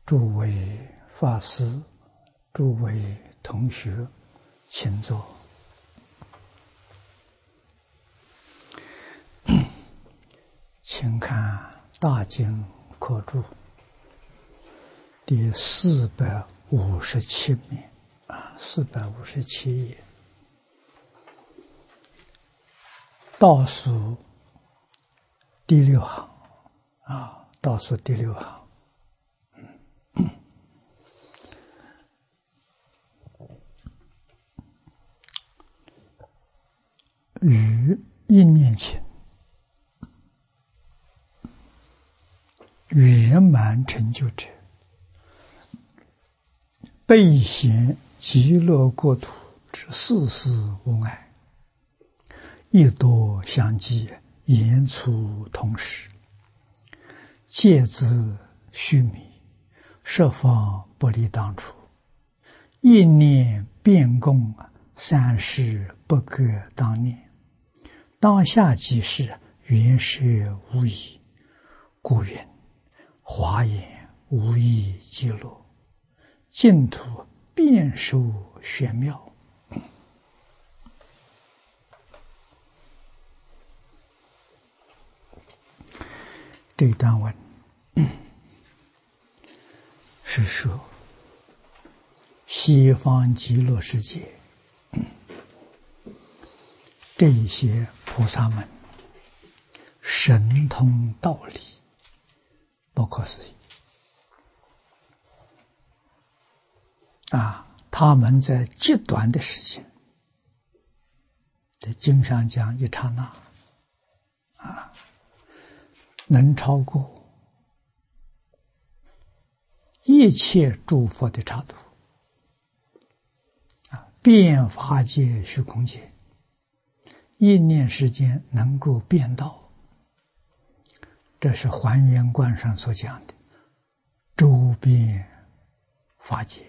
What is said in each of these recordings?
诸位法师、诸位同学，请坐。请看《大经科注》第457面，457页，倒数第6行倒数第6行。于一念前，圆满成就者，备显极乐国土之事事无碍，亦多相继，言出同时，戒之须弥，设方不离当初，一念变共，三世不可当念。当下即是圆摄无疑，故云华严无异极乐，净土遍受玄妙。这段文是说西方极乐世界这一些菩萨们神通道理不可思议他们在极短的时间，在经上讲一刹那能超过一切诸佛的刹度遍法界虚空界，一念时间能够变到，这是还原观上所讲的周遍法界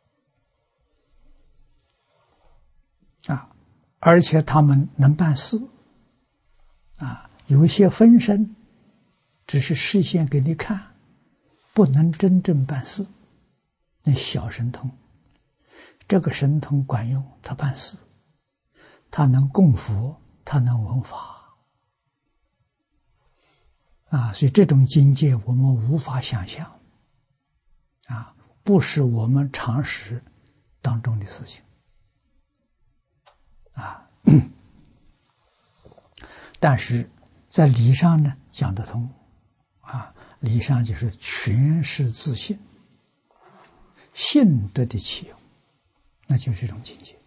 而且他们能办事有一些分身只是示现给你看，不能真正办事，那小神通。这个神通管用，他办事，他能供佛，他能闻法所以这种境界我们无法想象不是我们常识当中的事情但是在理上呢讲得通理上就是全是自信，信德的起用，那就是这种境界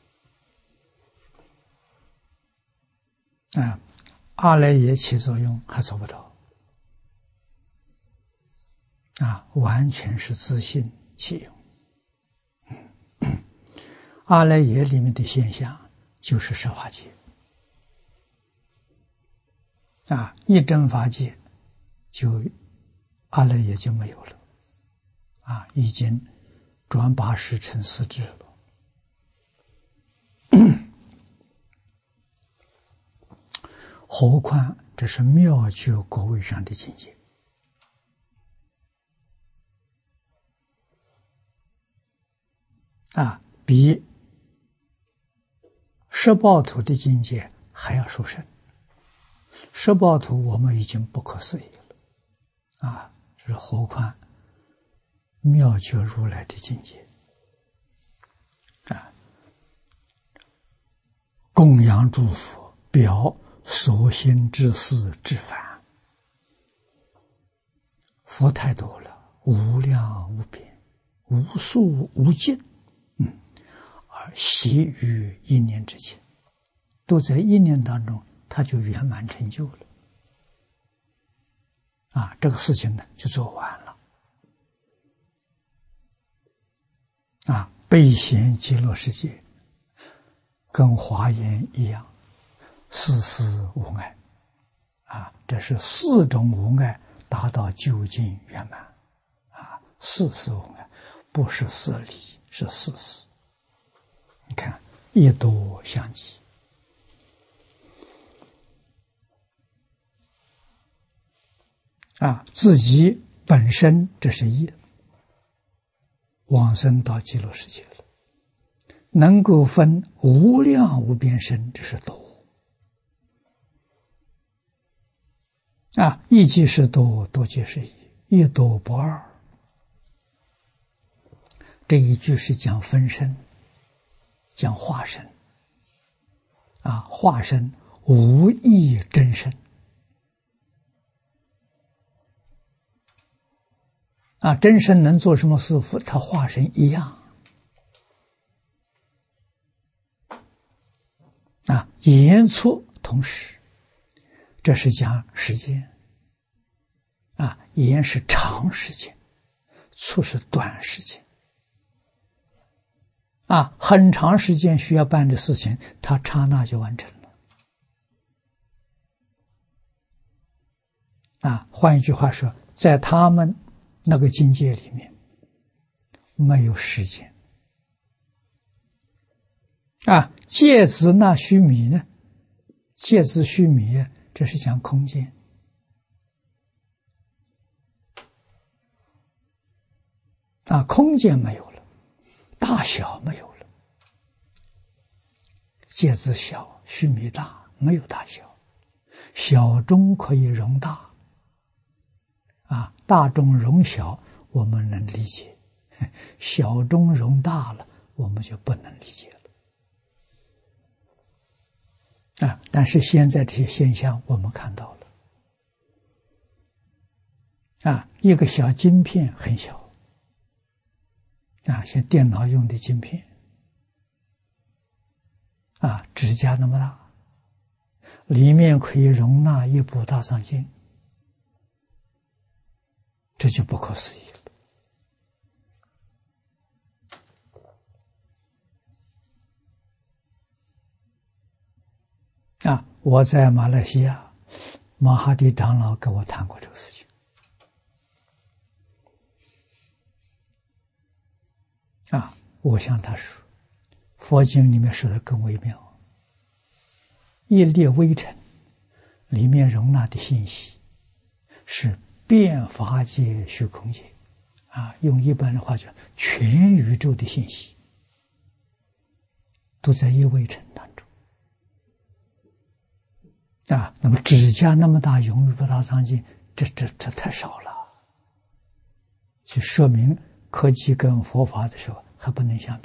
阿赖耶起作用还做不到完全是自信起用阿赖耶里面的现象就是十法界一真法界就阿赖耶就没有了已经转八识成四智了何况这是妙觉果位上的境界比十报土的境界还要殊胜。十报土我们已经不可思议了这是何况妙觉如来的境界供养诸佛，表所行之事之法，佛太多了，无量无边，无数无尽而习于一念之间，都在一念当中他就圆满成就了这个事情呢就做完了备显极乐世界跟华严一样，事事无碍这是4种无碍达到究竟圆满事事无碍，不是事理，是事实。你看一多相继自己本身这是业往生到极乐世界了，能够分无量无边身，这是多。一即是多，多即是一，一多不二。这一句是讲分身，讲化身。化身无异真身。真身能做什么事？他化身一样。言错同时，这是讲时间。言是长时间，错是短时间。很长时间需要办的事情，他刹那就完成了。换一句话说，在他们那个境界里面，没有时间。芥子那须弥呢？芥子须弥，这是讲空间。空间没有了，大小没有了。芥子小，须弥大，没有大小。小中可以容大，大中容小，我们能理解；小中容大了，我们就不能理解了。但是现在这些现象我们看到了。一个小晶片很小。像电脑用的晶片，指甲那么大，里面可以容纳一部大藏经，这就不可思议了。我在马来西亚，马哈迪长老跟我谈过这个事情。我向他说，佛经里面说的更微妙，一粒微尘里面容纳的信息是遍法界虚空界，用一般的话讲，全宇宙的信息都在一微尘当中。那么指甲那么大，永于不大藏经，这太少了，就说明科技跟佛法的时候还不能相比。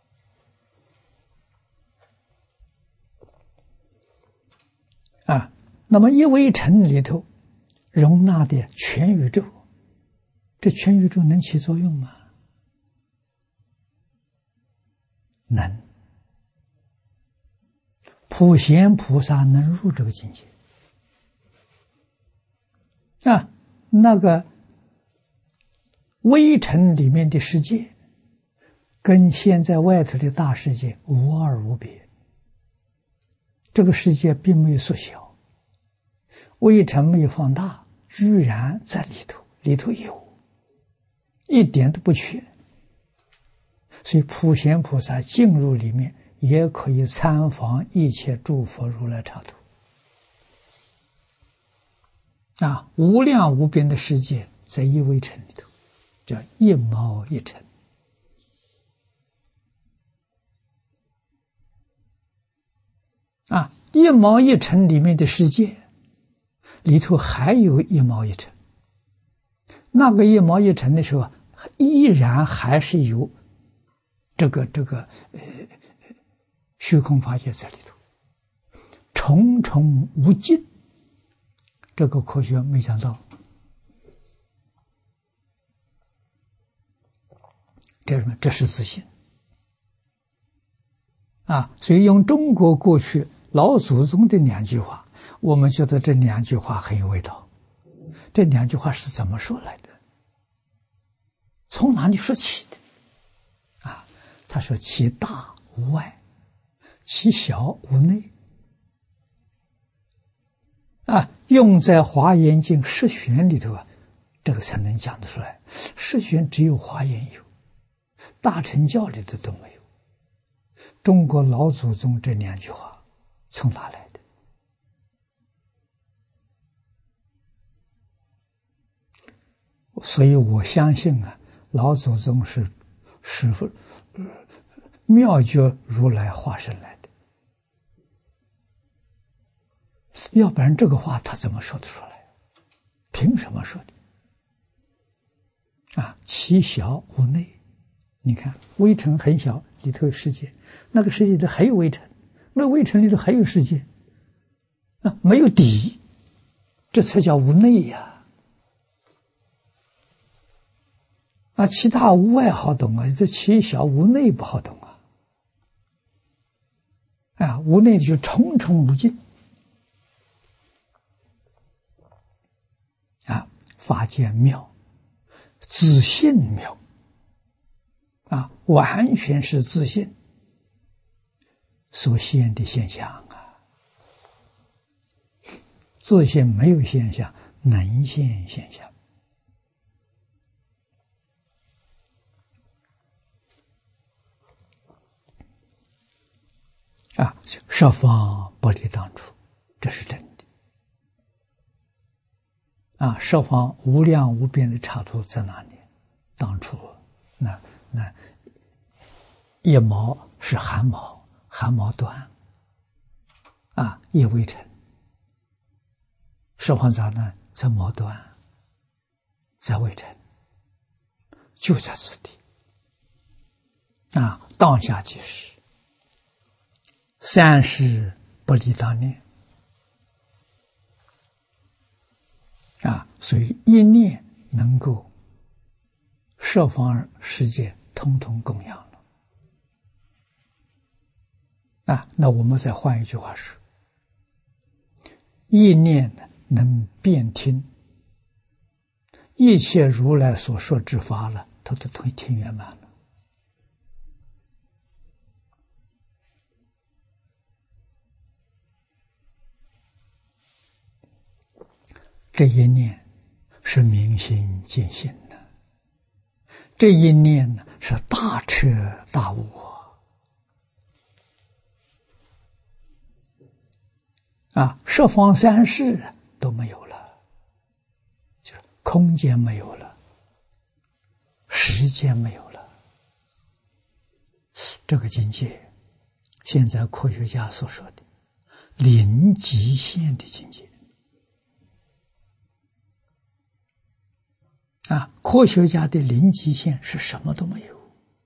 那么一微尘里头容纳的全宇宙，这全宇宙能起作用吗？能。普贤菩萨能入这个境界。那个微尘里面的世界跟现在外头的大世界无二无别，这个世界并没有缩小，微尘没有放大，居然在里头有，一点都不缺。所以普贤菩萨进入里面也可以参访一切诸佛如来刹土。无量无边的世界在一微尘里头，叫一毛一尘。一毛一尘里面的世界里头还有一毛一尘，那个一毛一尘的时候，依然还是有这个虚空法界在里头，重重无尽。这个科学没想到，这是自信所以用中国过去老祖宗的两句话，我们觉得这两句话很有味道。这两句话是怎么说来的？从哪里说起的？他说其大无外，其小无内。用在华严经释玄里头这个才能讲得出来。释玄只有华严有，大乘教里头都没有。中国老祖宗这两句话从哪来的？所以我相信老祖宗是是妙觉如来化身来的，要不然这个话他怎么说得出来？凭什么说的？其小无内。你看微尘很小，里头有世界，那个世界里头还有微尘，那个微尘里头还有世界，没有底，这才叫无内呀。其他无外好懂啊，这其小无内不好懂啊。无内就重重无尽法界妙，自性妙完全是自性所现的现象自性没有现象，能现现象十方不离当初，这是真的十方无量无边的刹土在哪里？当初那一毛是汗毛，汗毛短一微尘，十方杂呢在毛短，在微尘，就在此地当下即是三世不离当念所以一念能够十方世界通通供养了那我们再换一句话说，一念能遍听一切如来所说之法了，它都听圆满了。这一念是明心见性的，这一念呢是大彻大悟十方三世都没有了，就是空间没有了，时间没有了。这个境界，现在科学家所说的零极限的境界科学家的零极限是什么都没有。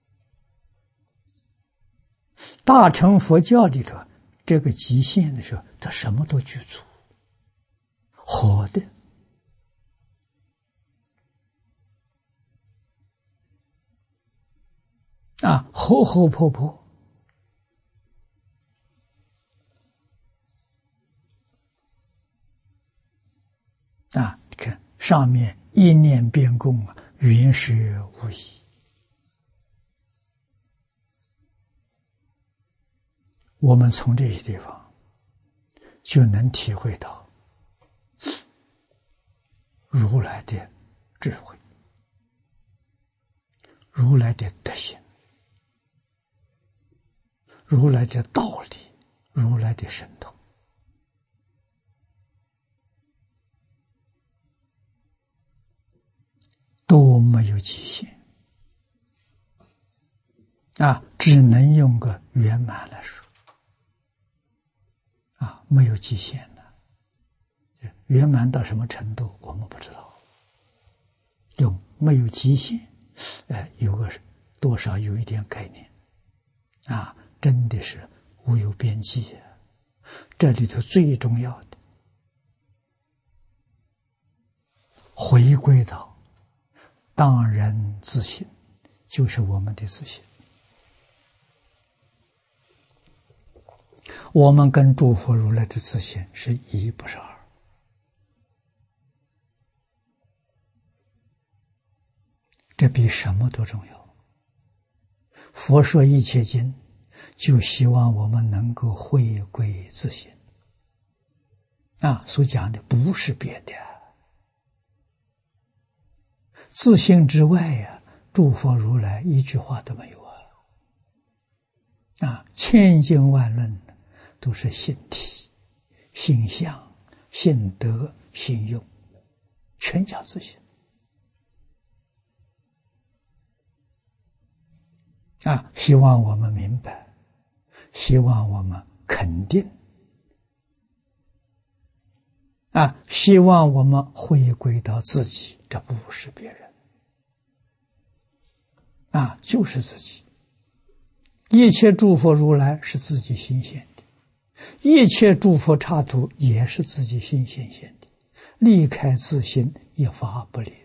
大乘佛教里头这个极限的时候，它什么都具足，活的活活泼泼你看上面一念变供原是无疑。我们从这些地方就能体会到如来的智慧，如来的德行，如来的道理，如来的神通都没有极限只能用个圆满来说没有极限的。圆满到什么程度我们不知道，用没有极限有个多少有一点概念真的是无有边际这里头最重要的回归到当人自性，就是我们的自性。我们跟诸佛如来的自性是一不是二，这比什么都重要。佛说一切经，就希望我们能够回归自性所讲的不是别的自性之外诸佛如来一句话都没有千经万论都是性体、性相、性德、性用，全讲自性希望我们明白，希望我们肯定，希望我们回归到自己，这不是别人，就是自己。一切诸佛如来是自己心现的，一切诸佛刹土也是自己心现现的，离开自心，一法不离。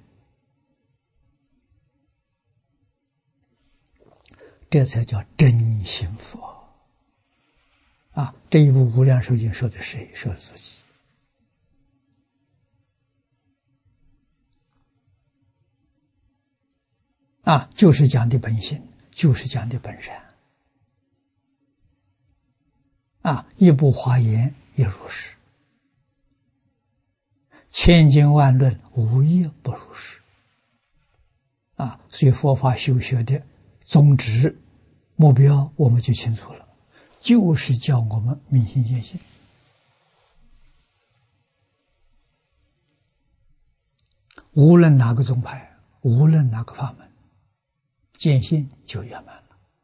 这才叫真心佛。这一部《无量寿经》说的谁？说的自己。就是讲的本性，就是讲的本善。一部华严也如是，千经万论无一不如是。所以佛法修学的宗旨目标我们就清楚了，就是叫我们明心见性。无论哪个宗派，无论哪个法门，见性就圆满了。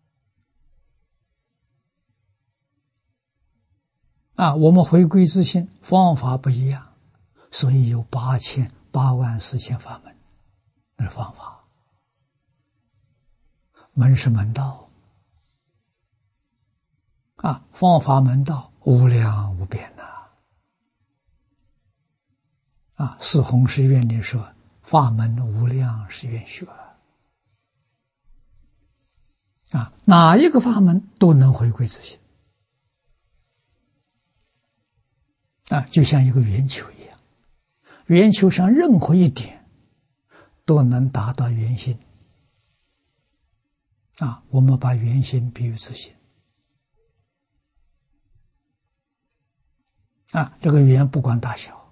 我们回归自性，方法不一样，所以有8万4千法门，那是方法。门是门道，方法门道无量无边四弘誓愿里说，法门无量是愿学。哪一个法门都能回归自性。就像一个圆球一样，圆球上任何一点都能达到圆心。我们把圆心比喻自性。这个圆不管大小，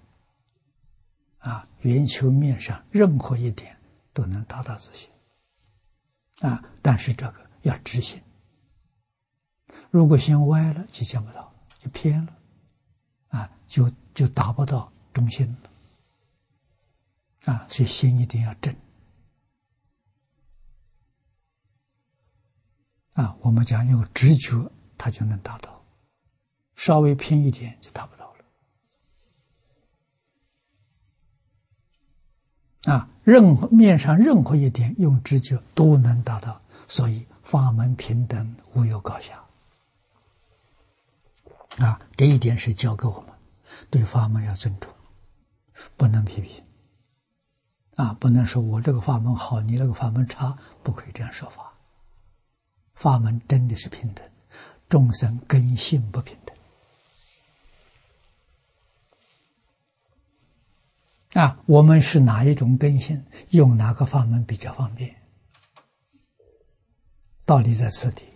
圆球面上任何一点都能达到自性。但是这个要直心，如果心歪了就见不到，就偏了。就达不到中心了。所以心一定要正。我们讲用直觉，它就能达到，稍微偏一点就达不到了。面上任何一点用直觉都能达到，所以法门平等，无有高下。这一点是教给我们，对法门要尊重，不能批评。不能说我这个法门好，你那个法门差，不可以这样说法。法门真的是平等，众生根性不平等。我们是哪一种根性，用哪个法门比较方便，道理在此地。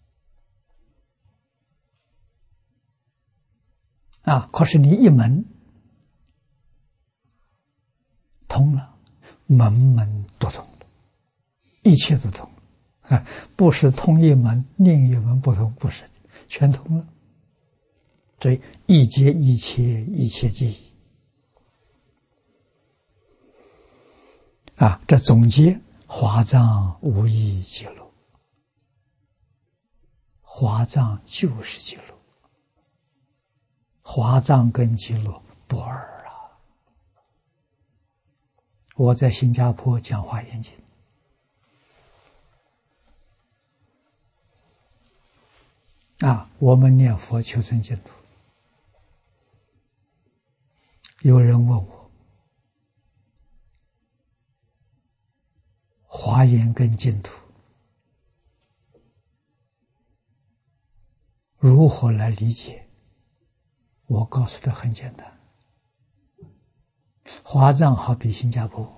可是你一门通了，门门都通了，一切都通了。不是通一门，另一门不通，不是，全通了。所以一切一切，一切皆一。这总结华藏无异极乐，华藏就是极乐，华藏跟极乐不二我在新加坡讲华严经，我们念佛求生净土。有人问我，华严跟净土如何来理解？我告诉他很简单，华藏好比新加坡，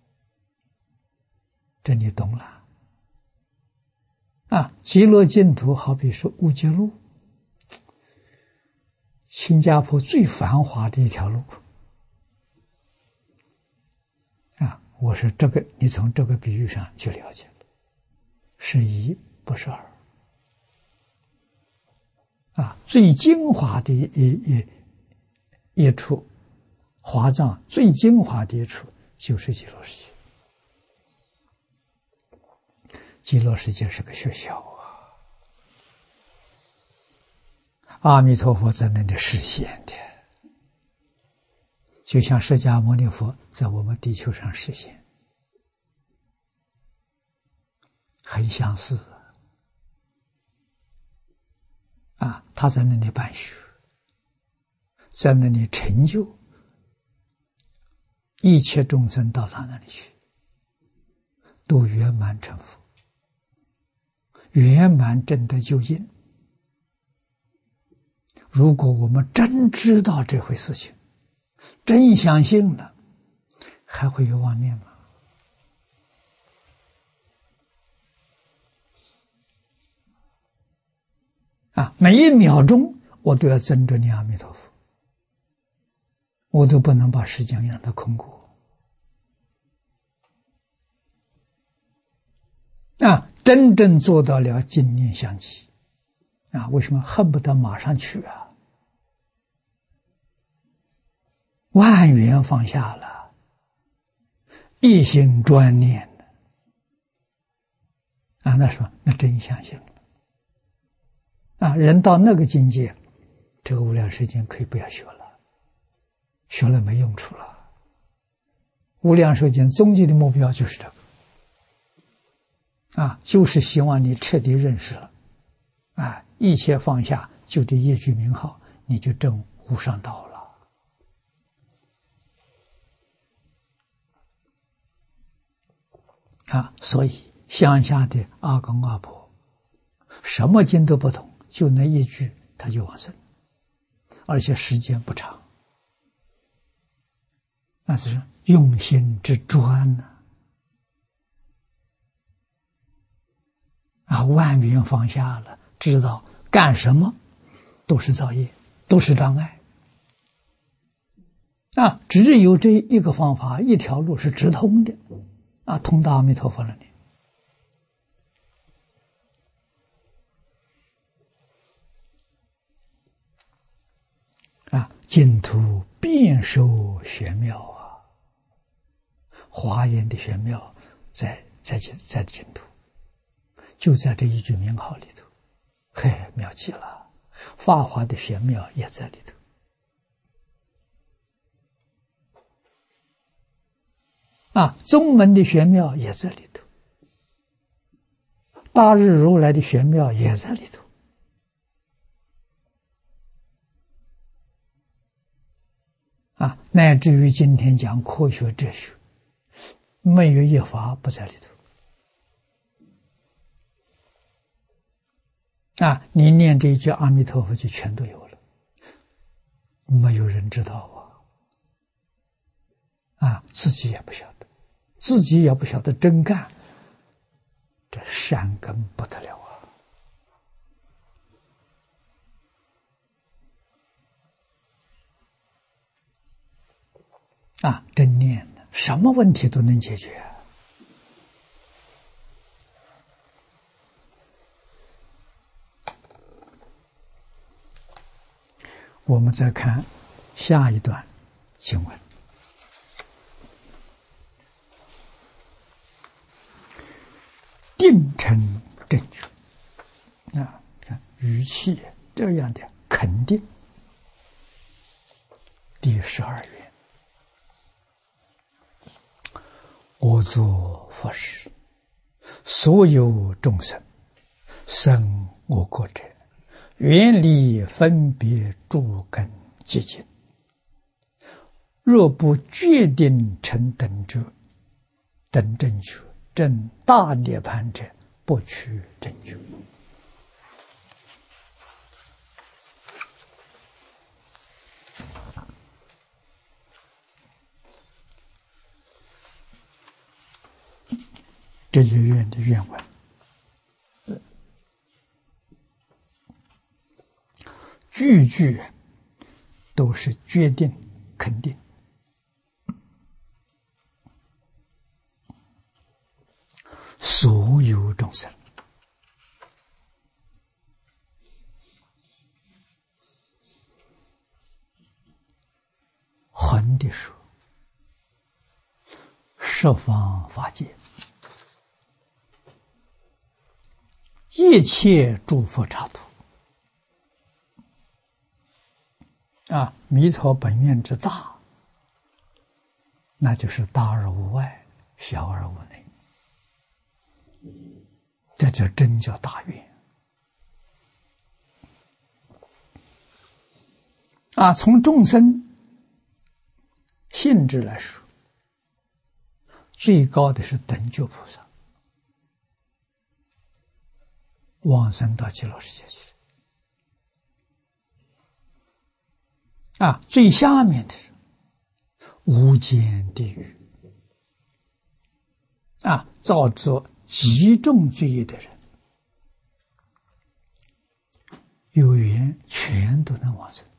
这你懂了。极乐净土好比说乌节路，新加坡最繁华的一条路。我说这个，你从这个比喻上就了解了，是一不是二。最精华的一处，华藏最精华的一处就是极乐世界。 极乐世界是个学校啊！阿弥陀佛在那里实现的，就像释迦牟尼佛在我们地球上实现，很相似啊！他在那里办学，在那里成就一切众生到他那里去，都圆满成佛，圆满证得究竟。如果我们真知道这回事情，真相信了，还会有妄念吗？每一秒钟我都要争着念阿弥陀佛，我都不能把时间让它空过。真正做到了净念相继为什么恨不得马上去啊？万缘放下了，一心专念那什么？那真相信了人到那个境界，这个无量世间可以不要学了，学了没用处了。无量世间终极的目标就是这个就是希望你彻底认识了一切放下，就这一句名号，你就证无上道了所以乡下的阿公阿婆什么经都不懂，就那一句他就往生，而且时间不长，那是用心之专万缘放下了，知道干什么都是造业，都是障碍只有这一个方法，一条路是直通的通到阿弥陀佛那里净土遍受玄妙华严的玄妙在净土，就在这一句名号里头，妙极了。法华的玄妙也在里头宗门的玄妙也在里头，大日如来的玄妙也在里头乃至于今天讲科学哲学，没有一法不在里头你念这一句阿弥陀佛就全都有了，没有人知道自己也不晓得，自己也不晓得真干，这善根不得了真念什么问题都能解决我们再看下一段经文，定成正觉看语气这样的肯定。第12愿，我作佛时，所有众生生我国者，远离分别诸根结尽，若不决定成等者，等正觉，证大涅盘者，不取正觉。这一愿的愿文句句都是决定肯定，所有众生横的说，十方法界一切诸佛刹土。弥陀本愿之大，那就是大而无外，小而无内，这就真叫大愿。从众生性质来说，最高的是等觉菩萨，往生到极乐世界去了。最下面的是无间地狱，造作极重罪业的人，有缘全都能往生。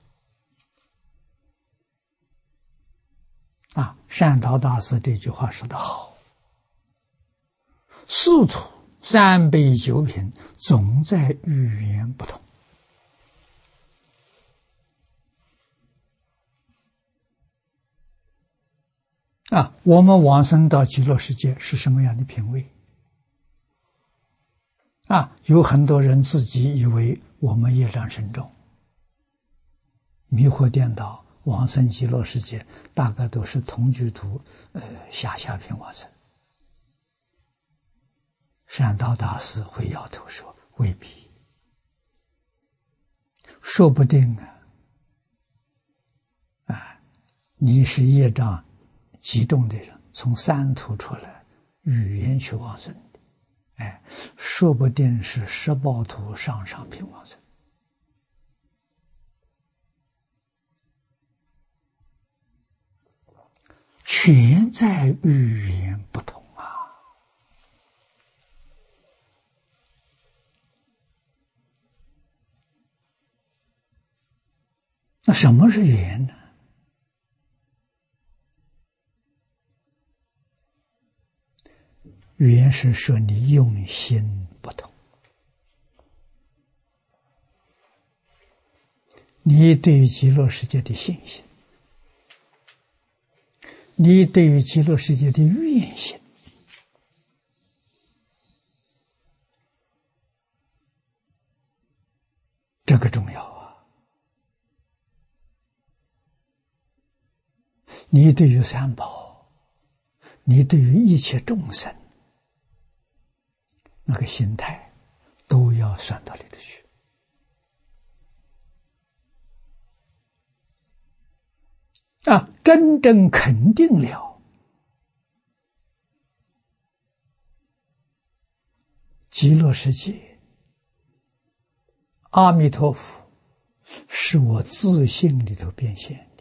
善导大师这句话说得好：四土三杯九品，总在语言不同。我们往生到极乐世界是什么样的品位？有很多人自己以为我们业障深重，迷惑颠倒，往生极乐世界大概都是同居土下品往生。善导大师会摇头说未必，说不定你是业障极重的人，从三途出来语言去往生的，说不定是十报土上品往生。全在语言不同那什么是语言呢？语言是说你用心不同，你对于极乐世界的信心，你对于极乐世界的愿心，这个重要你对于三宝，你对于一切众生，那个心态都要算到里头去。真正肯定了极乐世界，阿弥陀佛是我自性里头变现的，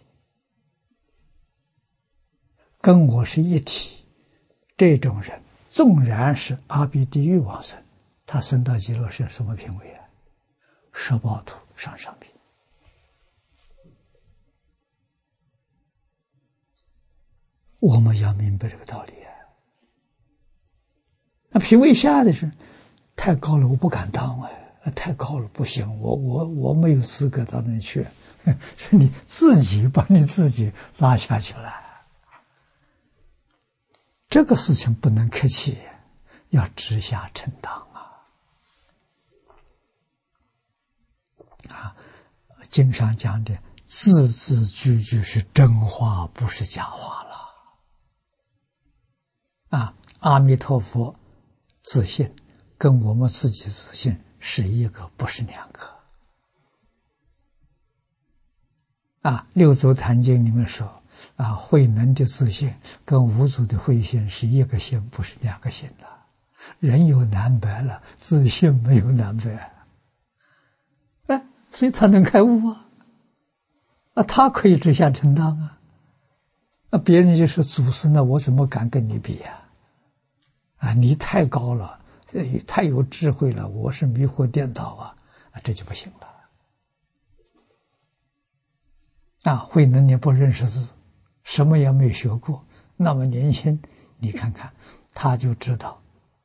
跟我是一体。这种人纵然是阿鼻地狱往生，他生到极乐是什么品位十报土上品。我们要明白这个道理那品位下的是太高了，我不敢当太高了不行，我没有资格到那去，是你自己把你自己拉下去了。这个事情不能客气，要直下承当经上讲的字字句句是真话，不是假话了。阿弥陀佛自信跟我们自己自信是一个，不是两个。六祖坛经里面说慧能的自信跟五祖的慧心是一个心，不是两个心了。人有难白了，自信没有难白所以他能开悟他可以直下承当别人就说祖师呢，我怎么敢跟你比你太高了，太有智慧了，我是迷惑颠倒这就不行了慧能你不认识字，什么也没学过，那么年轻，你看看他就知道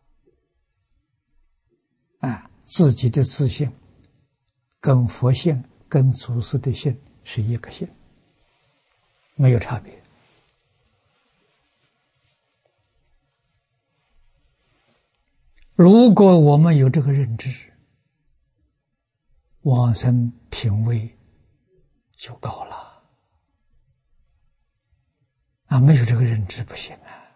自己的自信跟佛性跟祖师的性是一个性，没有差别。 如果我们有这个认知，往生品位就高了。没有这个认知不行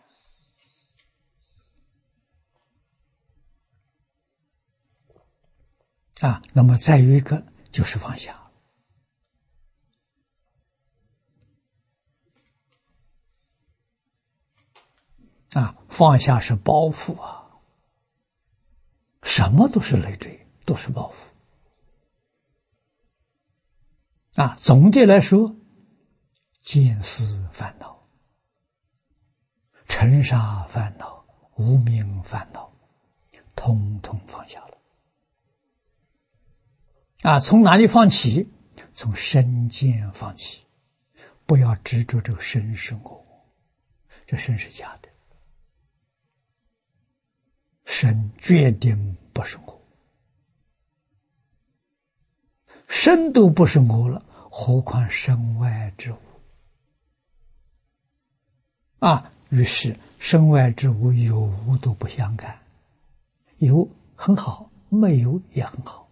那么再有一个就是放下。放下是包袱什么都是累赘，都是包袱总的来说，见思烦恼、尘沙烦恼、无明烦恼，统统放下了。从哪里放起？从身见放起，不要执着这个身是我，这身是假的。身决定不是我，身都不是我了，何况身外之物于是身外之物有无都不相干，有很好，没有也很好。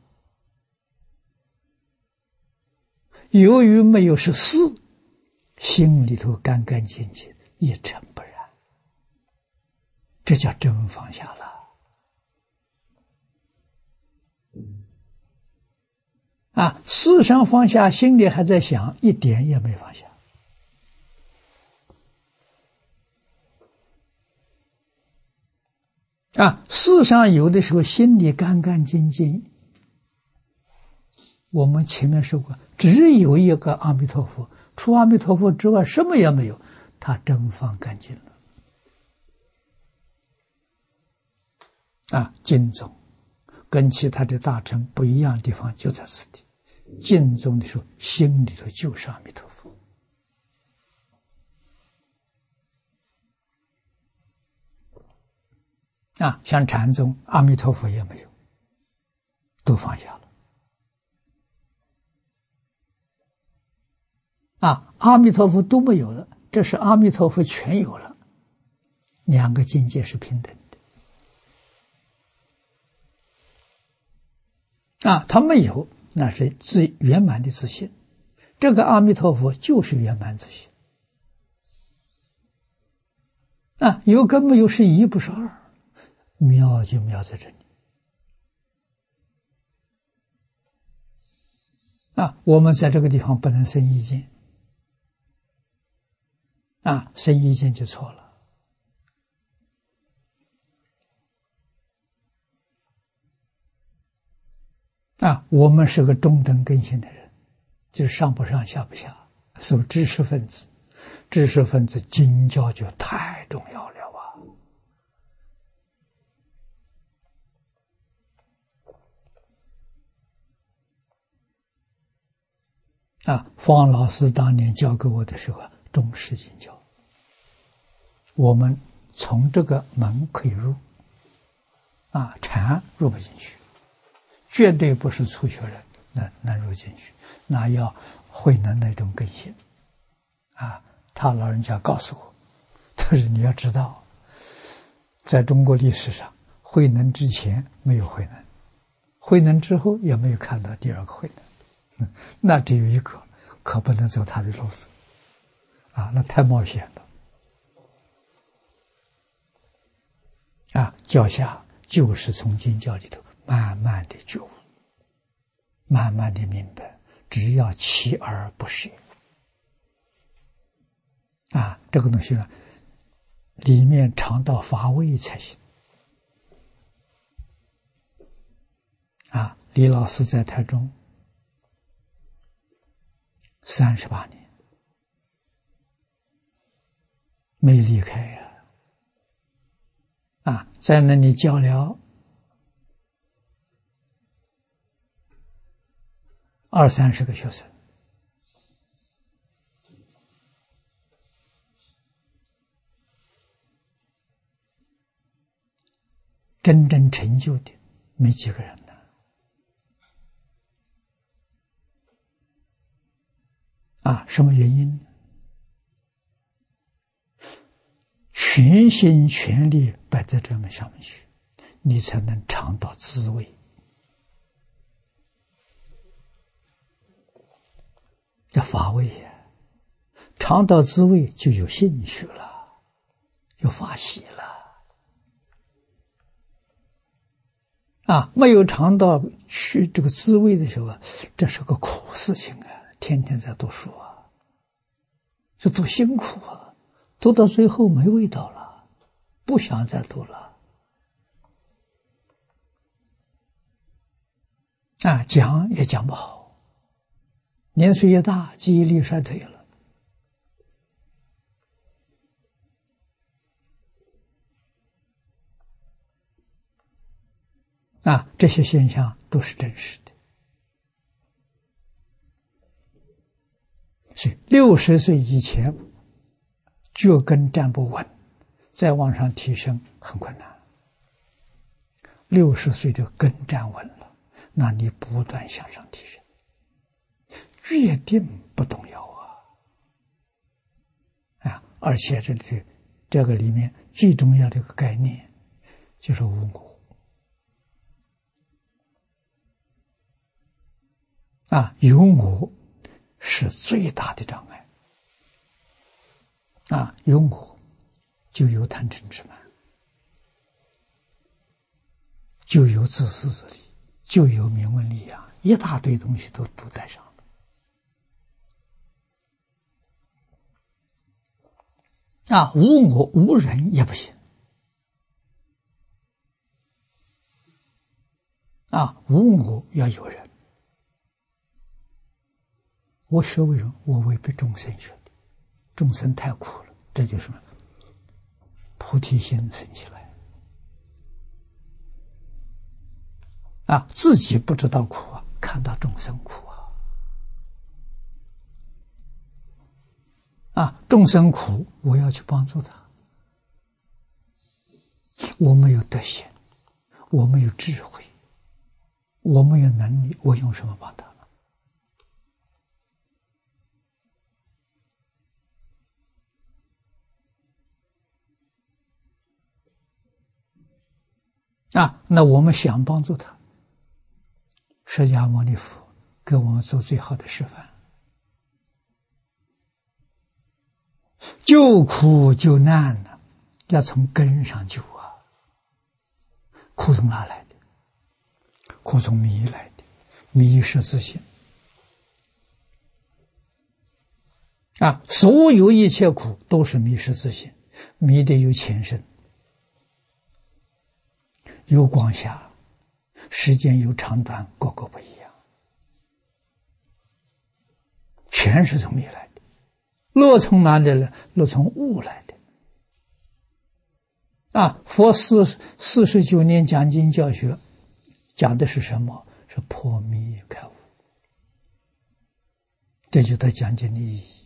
由于没有是思，心里头干干净净，一尘不染，这叫真放下了。思想放下，心里还在想，一点也没放下。思想有的时候心里干干净净，我们前面说过，只有一个阿弥陀佛，除阿弥陀佛之外什么也没有，他真放干净了。净宗跟其他的大乘不一样的地方就在此地，净宗的时候心里头就是阿弥陀佛。像禅宗阿弥陀佛也没有，都放下了。阿弥陀佛都没有了，这是阿弥陀佛全有了，两个境界是平等的。他没有，那是圆满的自信，这个阿弥陀佛就是圆满自信。有跟没有是一不是二，妙就妙在这里。我们在这个地方不能生意见，生意见就错了。我们是个中等根性的人，就是上不上下不下，是知识分子。知识分子经教就太重要了方老师当年教给我的时候重视经教，我们从这个门可以入，禅入不进去，绝对不是初学人能入进去，那要慧能那种根性他老人家告诉我，他说你要知道，在中国历史上，慧能之前没有慧能，慧能之后也没有看到第二个慧能，那只有一个，可不能走他的路子那太冒险了教下就是从经教里头慢慢的觉悟，慢慢的明白，只要锲而不舍这个东西呢，里面尝到乏味才行李老师在台中38年没离开在那里教了20-30个学生，真正成就的没几个人什么原因呢？全心全力摆在这么上面去， 你才能尝到滋味。这法味呀，尝到滋味就有兴趣了，有法喜了。没有尝到这个滋味的时候，这是个苦事情啊！天天在读书啊，这多辛苦啊！读到最后没味道了，不想再读了。讲也讲不好，年岁越大，记忆力衰退了。这些现象都是真实的。所以60岁以前脚跟站不稳，再往上提升很困难。60岁的根站稳了，那你不断向上提升，决定不动摇而且这个里面最重要的一个概念就是无我。有我是最大的障碍。有我就有贪嗔痴慢，就有自私自利，就有名闻利养，一大堆东西都带上了。无我无人也不行。无我要有人。我学为人，我为被众生学的，众生太苦了，这就是什么？菩提心生起来。自己不知道苦看到众生苦众生苦，我要去帮助他。我没有德行，我没有智慧，我没有能力，我用什么帮他？那我们想帮助他，释迦牟尼佛给我们做最好的示范。救苦救难呢，要从根上救苦从哪来的？苦从迷来的，迷是自信。所有一切苦都是迷失自信，迷的有前身，有光下，时间有长短，个个不一样，全是从迷来的。乐从哪里来？乐从悟来的。佛49年讲经教学，讲的是什么？是破迷开悟。这就他讲经的意义。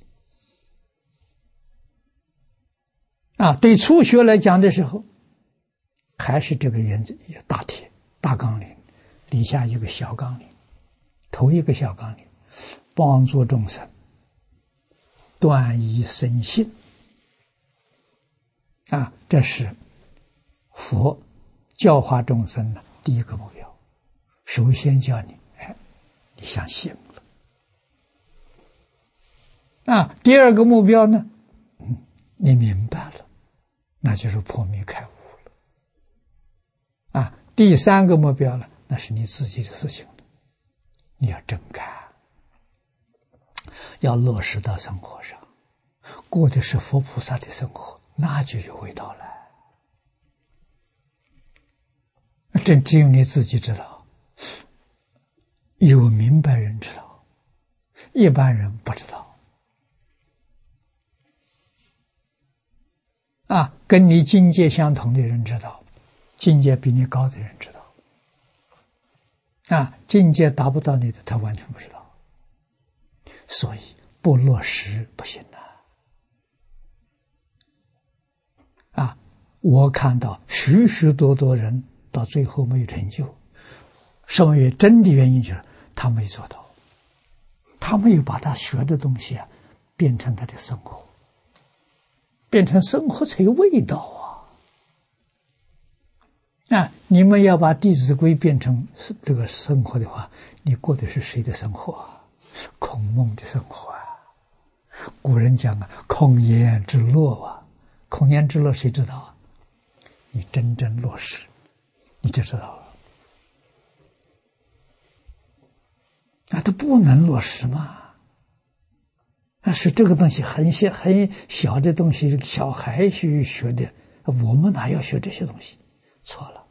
对初学来讲的时候，还是这个原则，大铁大纲领，底下一个小纲领，头一个小纲领，帮助众生断疑生信。这是佛教化众生的第一个目标。首先叫你，你相信了。第二个目标呢，你明白了，那就是破迷开悟了。第三个目标呢，那是你自己的事情了，你要真干，要落实到生活上，过的是佛菩萨的生活，那就有味道了。这只有你自己知道，有明白人知道，一般人不知道。跟你境界相同的人知道，境界比你高的人知道。境界达不到你的，他完全不知道。所以不落实不行我看到许许多多人到最后没有成就，什么真的原因就是他没做到，他没有把他学的东西变成他的生活，变成生活才有味道你们要把《弟子规》变成这个生活的话，你过的是谁的生活？孔孟的生活啊！古人讲啊，孔颜之乐啊，孔颜之乐谁知道啊？你真正落实，你就知道了。都不能落实嘛。是这个东西很小的东西，小孩去学的，我们哪要学这些东西？错了。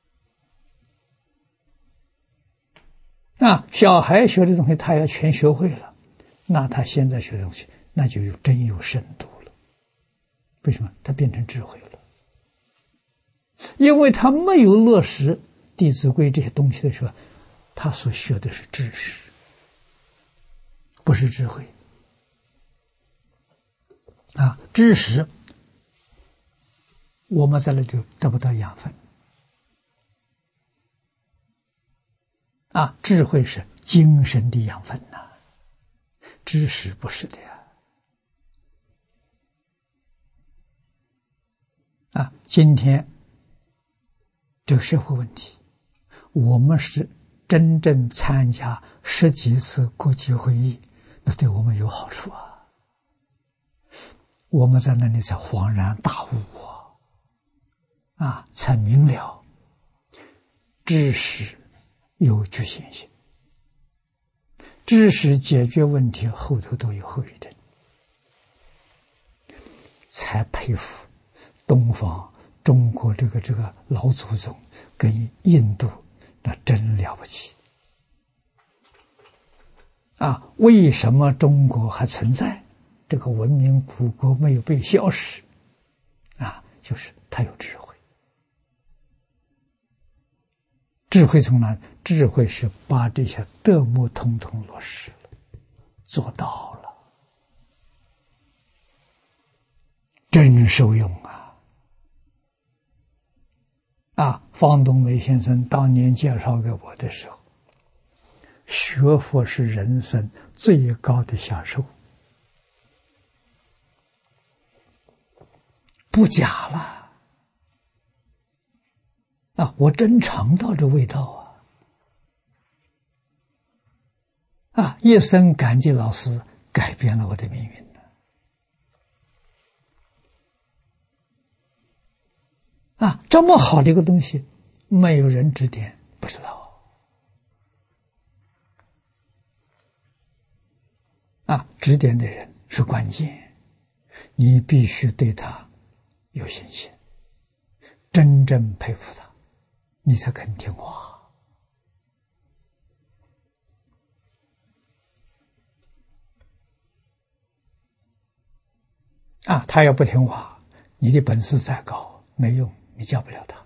小孩学的东西，他要全学会了，那他现在学的东西，那就真有深度了。为什么？他变成智慧了，因为他没有落实《弟子规》这些东西的时候，他所学的是知识，不是智慧。知识我们在那就得不到养分。智慧是精神的养分呐，知识不是的呀。今天这个社会问题，我们是真正参加10几次国际会议，那对我们有好处啊。我们在那里才恍然大悟才明了知识有局限性，知识解决问题后头都有后遗症，才佩服东方中国这个老祖宗跟印度，那真了不起为什么中国还存在？这个文明古国没有被消失就是他有智慧。智慧从哪？智慧是把这些德目统统落实了，做到了，真受用方东梅先生当年介绍给我的时候，学佛是人生最高的享受，不假了我真尝到这味道一生感激老师，改变了我的命运这么好的一个东西，没有人指点，不知道指点的人是关键，你必须对他有信心，真正佩服他，你才肯听话他要不听话，你的本事再高没用，你教不了他，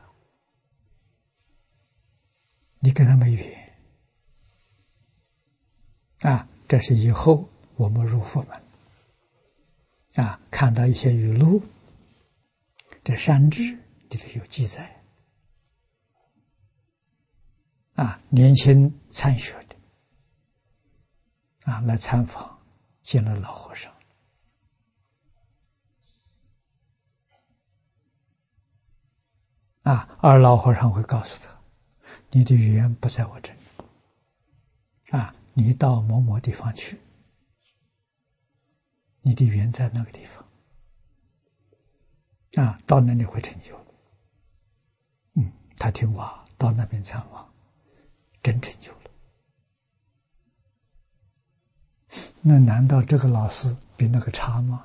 你跟他没缘这是以后我们入佛门看到一些语录，这山志里头有记载年轻参学的来参访，见了老和尚而老和尚会告诉他，你的缘不在我这里你到某某地方去，你的缘在那个地方到那里会成就他听话到那边参访，真成就了。那难道这个老师比那个差吗？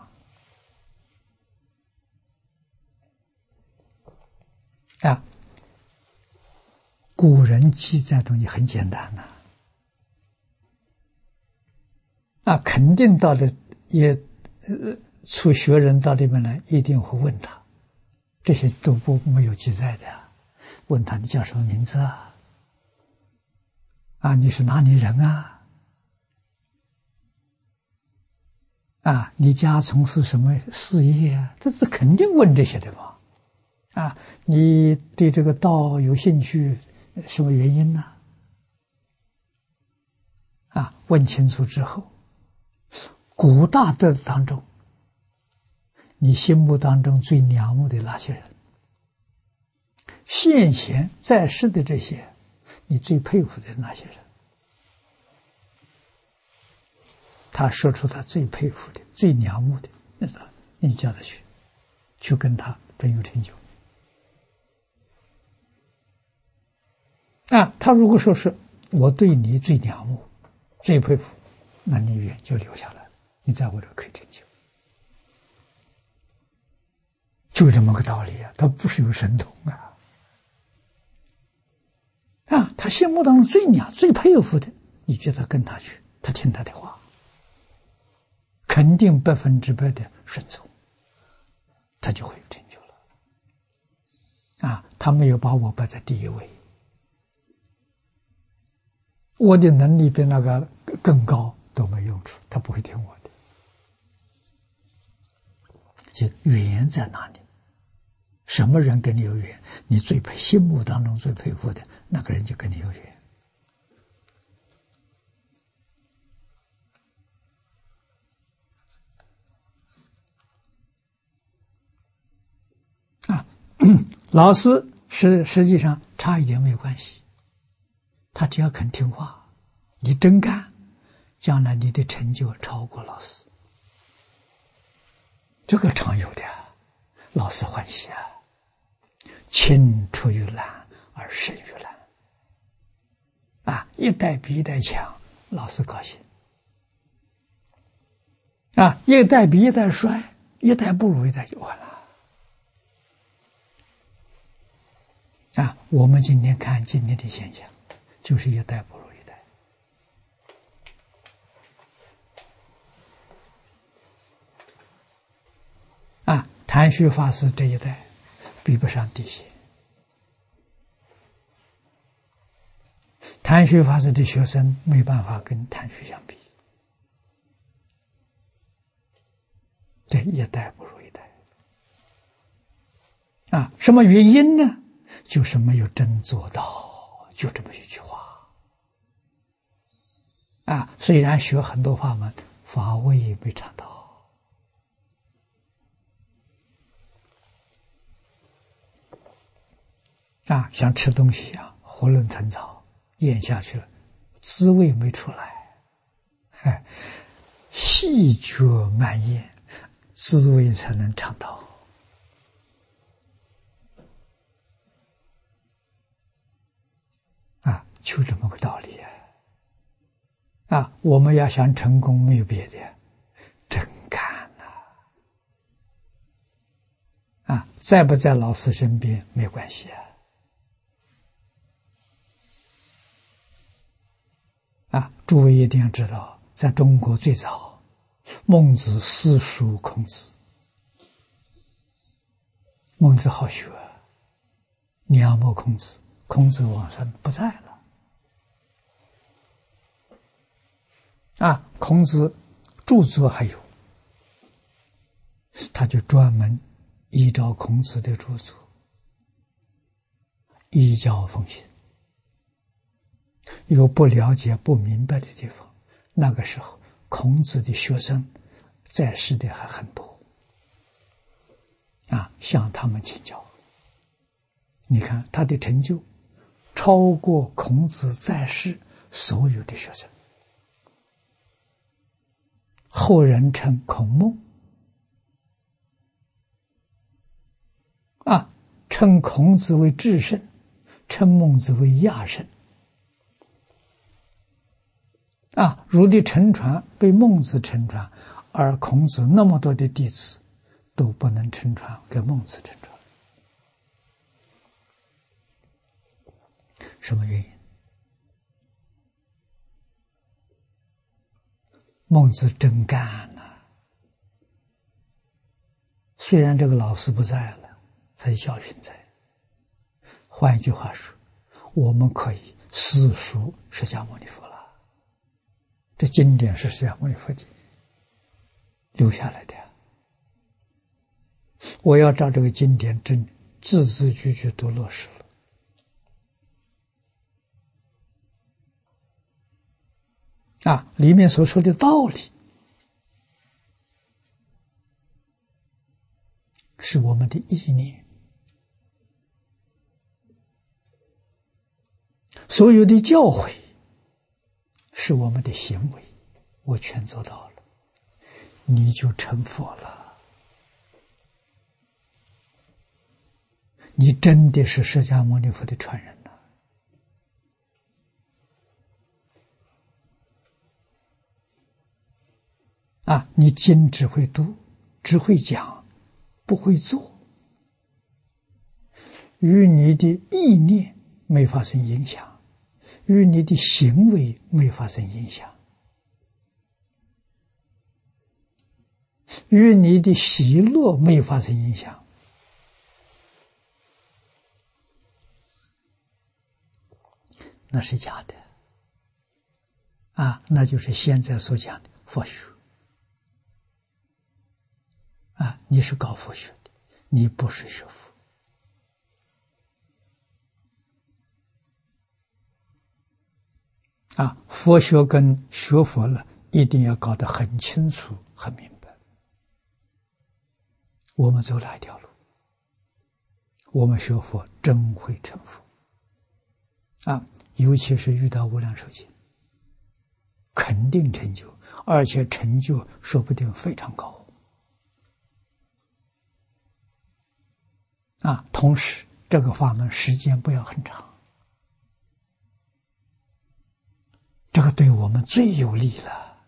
古人记载东西很简单肯定到了出学人到这边来，一定会问他，这些都没有记载的问他你叫什么名字你是哪里人你家从事什么事业这肯定问这些的嘛你对这个道有兴趣，什么原因呢问清楚之后，古大德当中，你心目当中最仰慕的那些人， 现前在世的这些，你最佩服的那些人，他说出他最佩服的、最仰慕的，你叫他去跟他真有成就。他如果说是我对你最仰慕、最佩服，那你缘就留下来了，你在我这可以成就。就这么个道理啊，他不是有神通他心目当中最佩服的，你觉得跟他去，他听他的话，肯定100%的顺从，他就会有成就了。他没有把我摆在第一位，我的能力比那个更高都没用处，他不会听我的。这缘在哪里？什么人跟你有缘？你心目当中最佩服的那个人就跟你有缘。老师实际上差一点没有关系，他只要肯听话，你真干，将来你的成就超过老师，这个常有的老师欢喜青出于蓝而胜于蓝一代比一代强，老师高兴一代比一代衰，一代不如一代就完了我们今天看今天的现象，就是一代不如一代谭旭法师这一代比不上地仙，谭旭法师的学生没办法跟谭旭相比，这一代不如一代什么原因呢？就是没有真做到，就这么一句话虽然学很多法门，法味没尝到像吃东西一样，囫囵吞枣咽下去了，滋味没出来细嚼慢咽，滋味才能尝到就这么个道理我们要想成功，没有别的，真干在不在老师身边没关系诸位一定要知道，在中国最早，孟子私塾孔子，孟子好学，仰慕孔子，孔子往生不在了孔子著作还有，他就专门依照孔子的著作依教奉行，有不了解不明白的地方，那个时候孔子的学生在世的还很多向他们请教，你看他的成就超过孔子在世所有的学生，后人称孔孟称孔子为至圣，称孟子为亚圣儒的沉传被孟子沉传，而孔子那么多的弟子都不能沉传给孟子沉传，什么原因？孟子真干虽然这个老师不在了，他的教训在。换一句话说，我们可以私塾释迦牟尼佛了，这经典是释迦牟尼佛留下来的我要照这个经典真字字句句都落实了里面所说的道理是我们的意念所有的教诲是我们的行为，我全做到了，你就成佛了。你真的是释迦牟尼佛的传人了。你经只会读，只会讲，不会做，与你的意念没发生影响，与你的行为没发生影响，与你的喜乐没发生影响，那是假的那就是现在所讲的佛学你是搞佛学的，你不是学佛佛学跟学佛了一定要搞得很清楚很明白。我们走哪一条路？我们学佛真会成佛尤其是遇到无量寿经，肯定成就，而且成就说不定非常高同时这个法门时间不要很长，这个对我们最有利了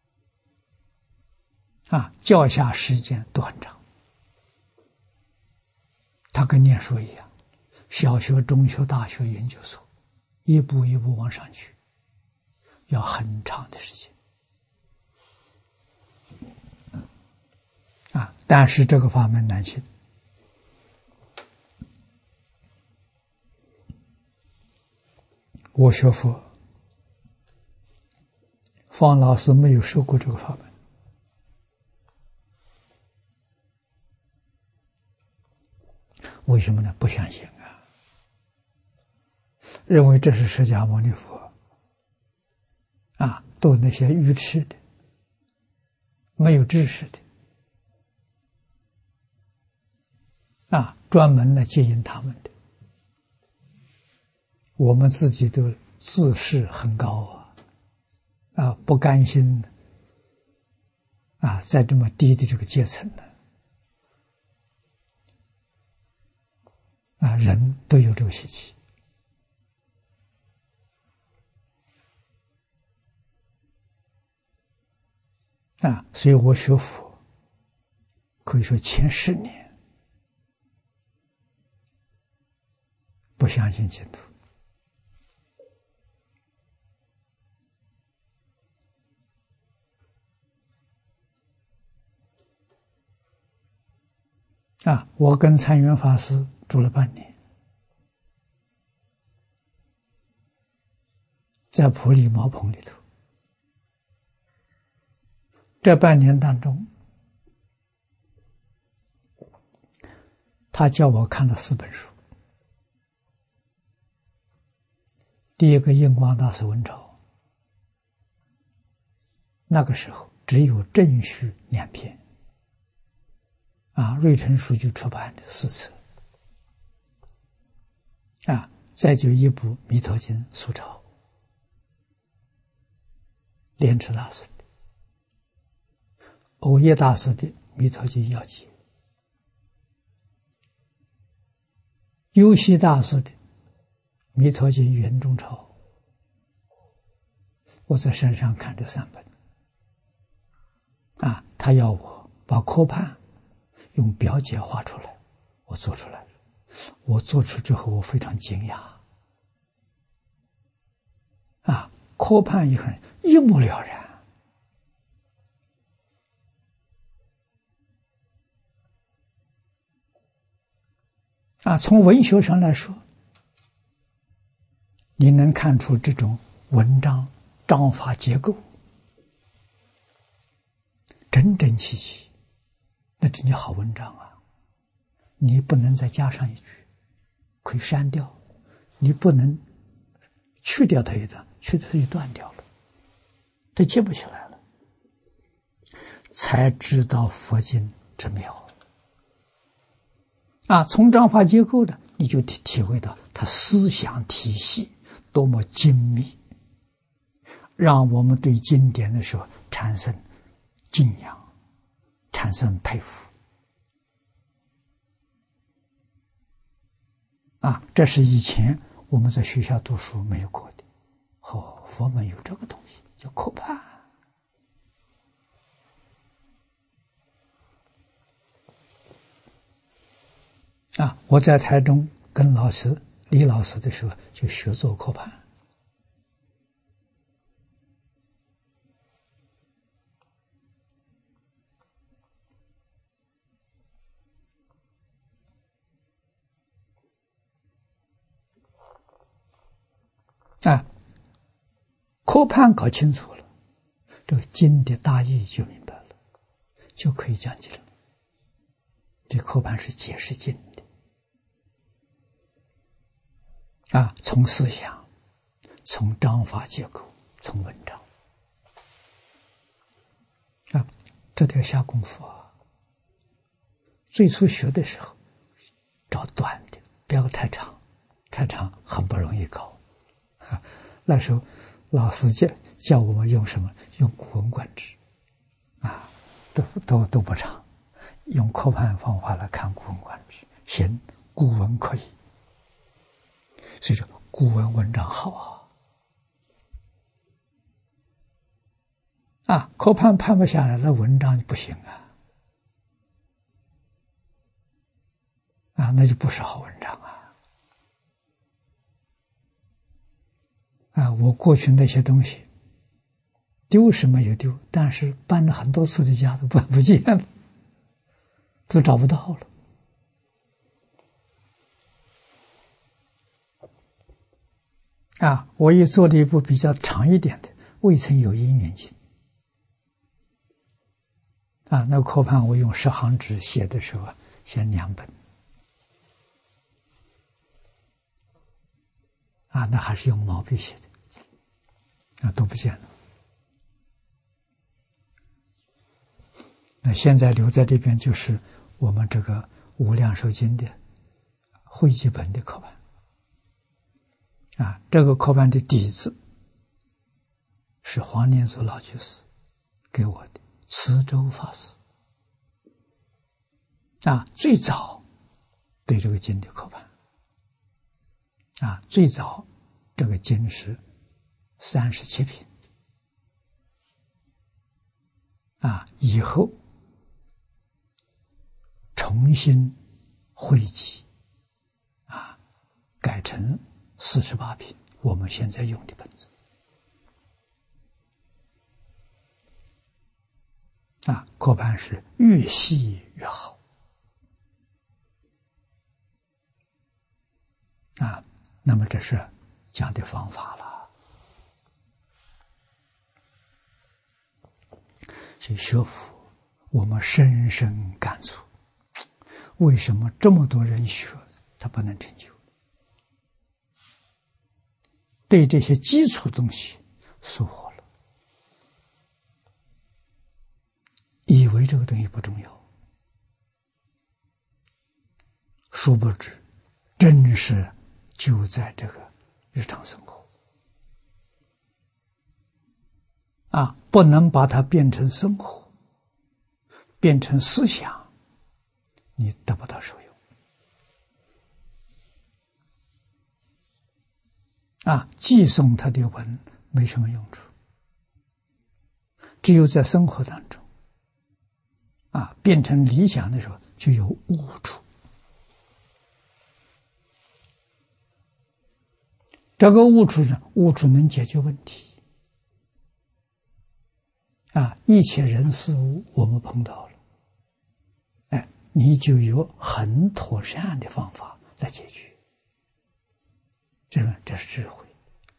教下时间都很长，它跟念书一样，小学、中学、大学、研究所，一步一步往上去，要很长的时间但是这个法门难行。我学佛，方老师没有受过这个法门，为什么呢？不相信认为这是释迦牟尼佛都那些愚痴的、没有知识的专门来接引他们的。我们自己都自视很高不甘心在这么低的这个阶层呢人都有这个习气所以我学佛可以说前10年不相信净土我跟参圆法师住了半年，在普利茅棚里头。这半年当中，他叫我看了4本书。第一个印光大师文钞，那个时候只有正序2篇。瑞辰书局出版的4册再就一部《弥陀经》苏钞，莲池大师的，藕叶大师的《弥陀经要解》，幽西大师的《弥陀经圆中钞》，我在山上看这3本他要我把科判用表解画出来，我做出来了。我做出之后，我非常惊讶科判一看一目了然从文学上来说，你能看出这种文章章法结构整整齐齐，那真叫好文章你不能再加上一句，可以删掉，你不能去掉它一段，去掉它就断掉了，它接不起来了。才知道佛经之妙从章法结构的，你就体会到它思想体系多么精密，让我们对经典的时候产生敬仰，产生佩服。这是以前我们在学校读书没有过的。佛门有这个东西，叫科判。我在台中跟李老师的时候，就学做科判。科判搞清楚了，这个经的大意就明白了，就可以讲经了。这科判是解释经的，从思想，从章法结构，从文章，这得下功夫啊。最初学的时候，找短的，不要太长，太长很不容易搞。那时候老师教我们用什么？用《古文观止》，都不长，用科判方法来看《古文观止》，行，古文可以。所以说，古文文章好科判判不下来，那文章不行那就不是好文章我过去那些东西丢是没有丢，但是搬了很多次的家都不见了，都找不到了。我也做了一部比较长一点的《未曾有因缘经》那个科判我用10行纸写的时候写2本那还是用毛笔写的都不见了。那现在留在这边就是我们这个《无量寿经》的汇集本的科判这个科判的底子是黄念祖老居士给我的，慈州法师最早对这个经的科判最早这个经是37品以后重新汇集改成48品，我们现在用的本子科判是越细越好那么这是讲的方法了。所以学佛我们深深感触，为什么这么多人学他不能成就？对这些基础东西疏忽了，以为这个东西不重要，殊不知真是就在这个日常生活不能把它变成生活，变成思想，你得不到受用寄诵他的文没什么用处，只有在生活当中变成理想的时候就有误处。这个误处呢，误处能解决问题一切人事物我们碰到了，你就有很妥善的方法来解决，这是智慧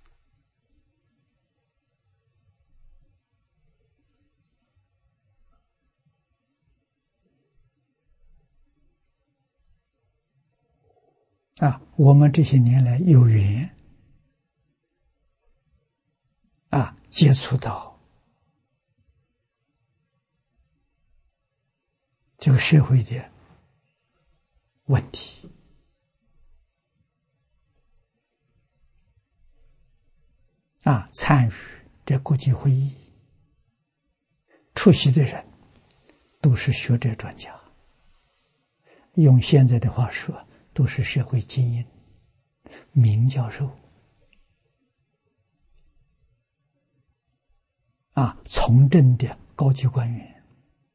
我们这些年来有缘接触到这个社会的问题参与这国际会议出席的人都是学者专家，用现在的话说，都是社会精英、名教授从政的高级官员。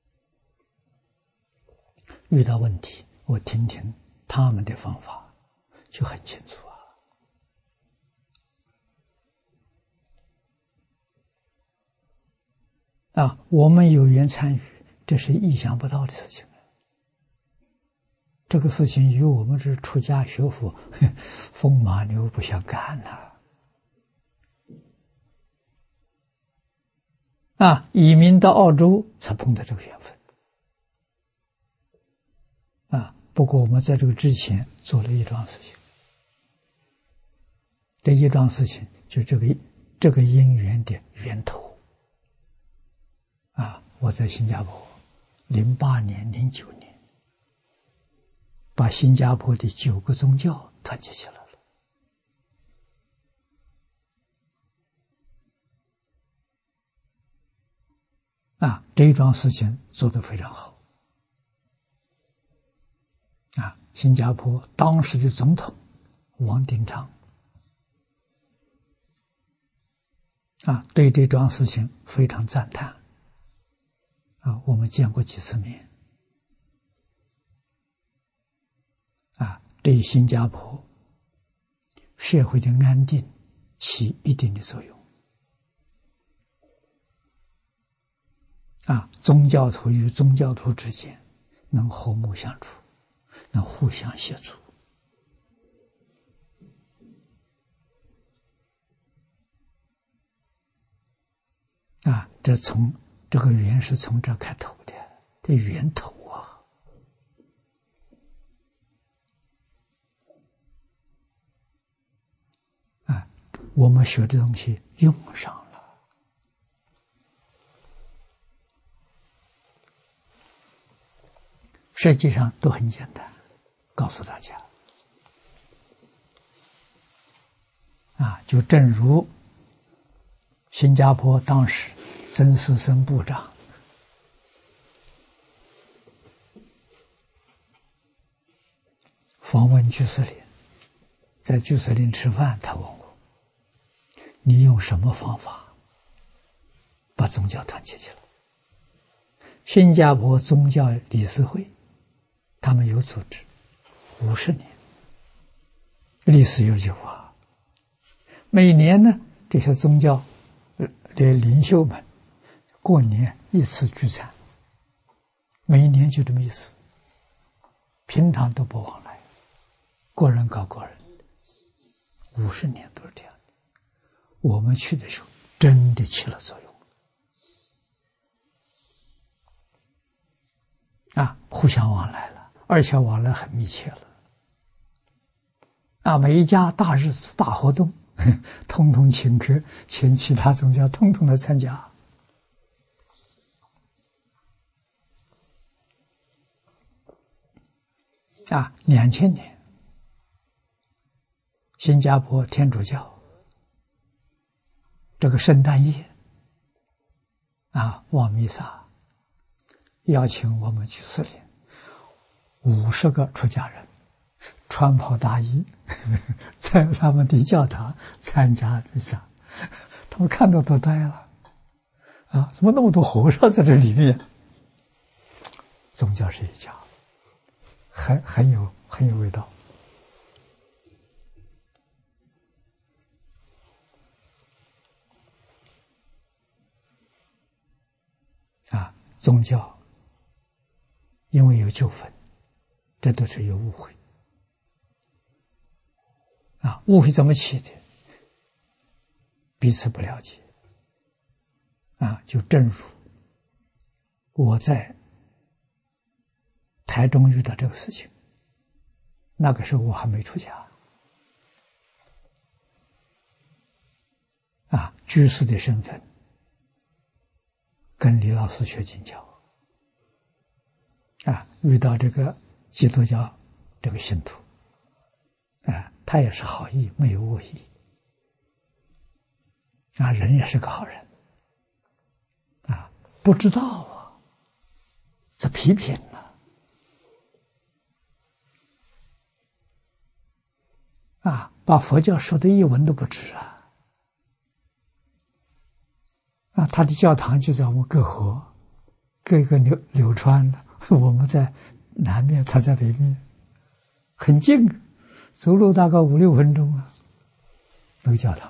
遇到问题，我听听他们的方法就很清楚我们有缘参与，这是意想不到的事情。这个事情与我们这出家学佛风马牛不相干移民到澳洲才碰到这个缘分不过我们在这个之前做了一桩事情，这一桩事情就这个因缘的源头我在新加坡08年、09年把新加坡的9个宗教团结起来了这一桩事情做得非常好新加坡当时的总统王丁昌对这桩事情非常赞叹我们见过几次面对新加坡社会的安定起一定的作用宗教徒与宗教徒之间能和睦相处，能互相协助这个缘是从这开头的，这源头我们学的东西用上了，实际上都很简单，告诉大家就正如新加坡当时曾思生部长访问居士林，在居士林吃饭，他问我，你用什么方法把宗教团结起来？新加坡宗教理事会他们有组织50年，历史悠久每年呢，这些宗教的领袖们过年一次聚餐，每一年就这么一次，平常都不往来，个人搞个人，50年都是这样的。我们去的时候真的起了作用互相往来了，而且往来很密切了每一家大日子大活动通通请客，请其他宗教通通来参加2000年新加坡天主教这个圣诞夜望弥撒，邀请我们居士林50个出家人穿袍大衣在他们的教堂参加弥撒，他们看到都呆了怎么那么多和尚在这里面？宗教是一家，很有味道宗教因为有纠纷，这都是有误会误会怎么起的？彼此不了解就正如我在台中遇到这个事情，那个时候我还没出家居士的身份跟李老师学经教遇到这个基督教这个信徒他也是好意，没有恶意啊，人也是个好人，啊，不知道啊，这批评呢，啊，把佛教说的一文都不值啊，啊，他的教堂就在我们隔河，隔一个柳川的，我们在南面，他在北面，很近，走路大概5、6分钟啊，那个教堂。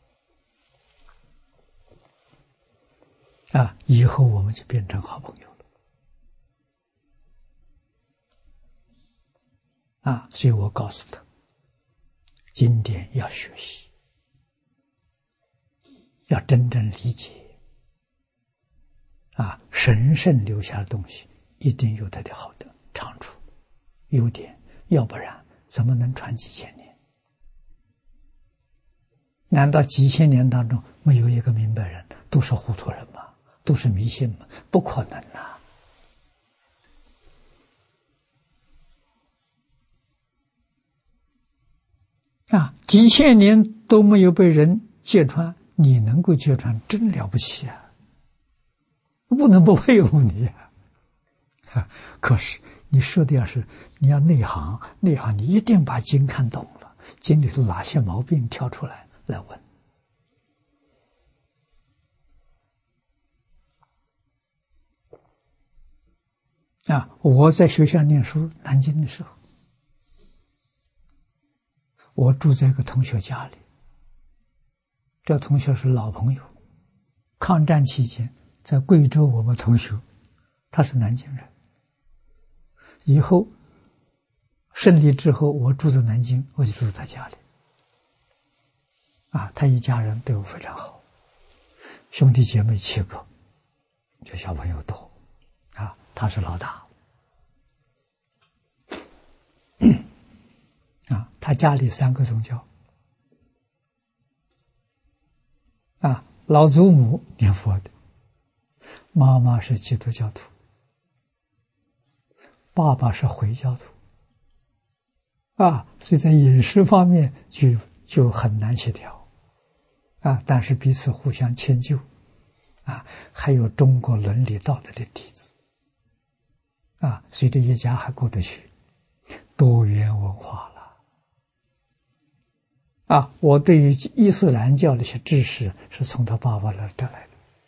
啊，以后我们就变成好朋友了。啊，所以我告诉他，经典要学习，要真正理解。啊，神圣留下的东西，一定有它的好的长处、优点，要不然怎么能传几千年？难道几千年当中没有一个明白人，都是糊涂人吗？都是迷信吗？不可能啊！啊，几千年都没有被人揭穿，你能够揭穿，真了不起啊！不能不佩服你啊！可是你说的要是你要内行，你一定把经看懂了，经里头哪些毛病挑出来问。啊，我在学校念书，南京的时候，我住在一个同学家里。这同学是老朋友，抗战期间在贵州，我们同学，他是南京人。以后胜利之后，我住在南京，我就住在他家里。啊，他一家人对我非常好，兄弟姐妹7个，这小朋友多。啊，他是老大。啊，他家里3个宗教。啊，老祖母念佛的，妈妈是基督教徒，爸爸是回教徒。啊，所以在饮食方面就很难协调。啊，但是彼此互相迁就。啊，还有中国伦理道德的底子。啊，所以这一家还过得去，多元文化了。啊，我对于伊斯兰教的一些知识是从他爸爸那儿得来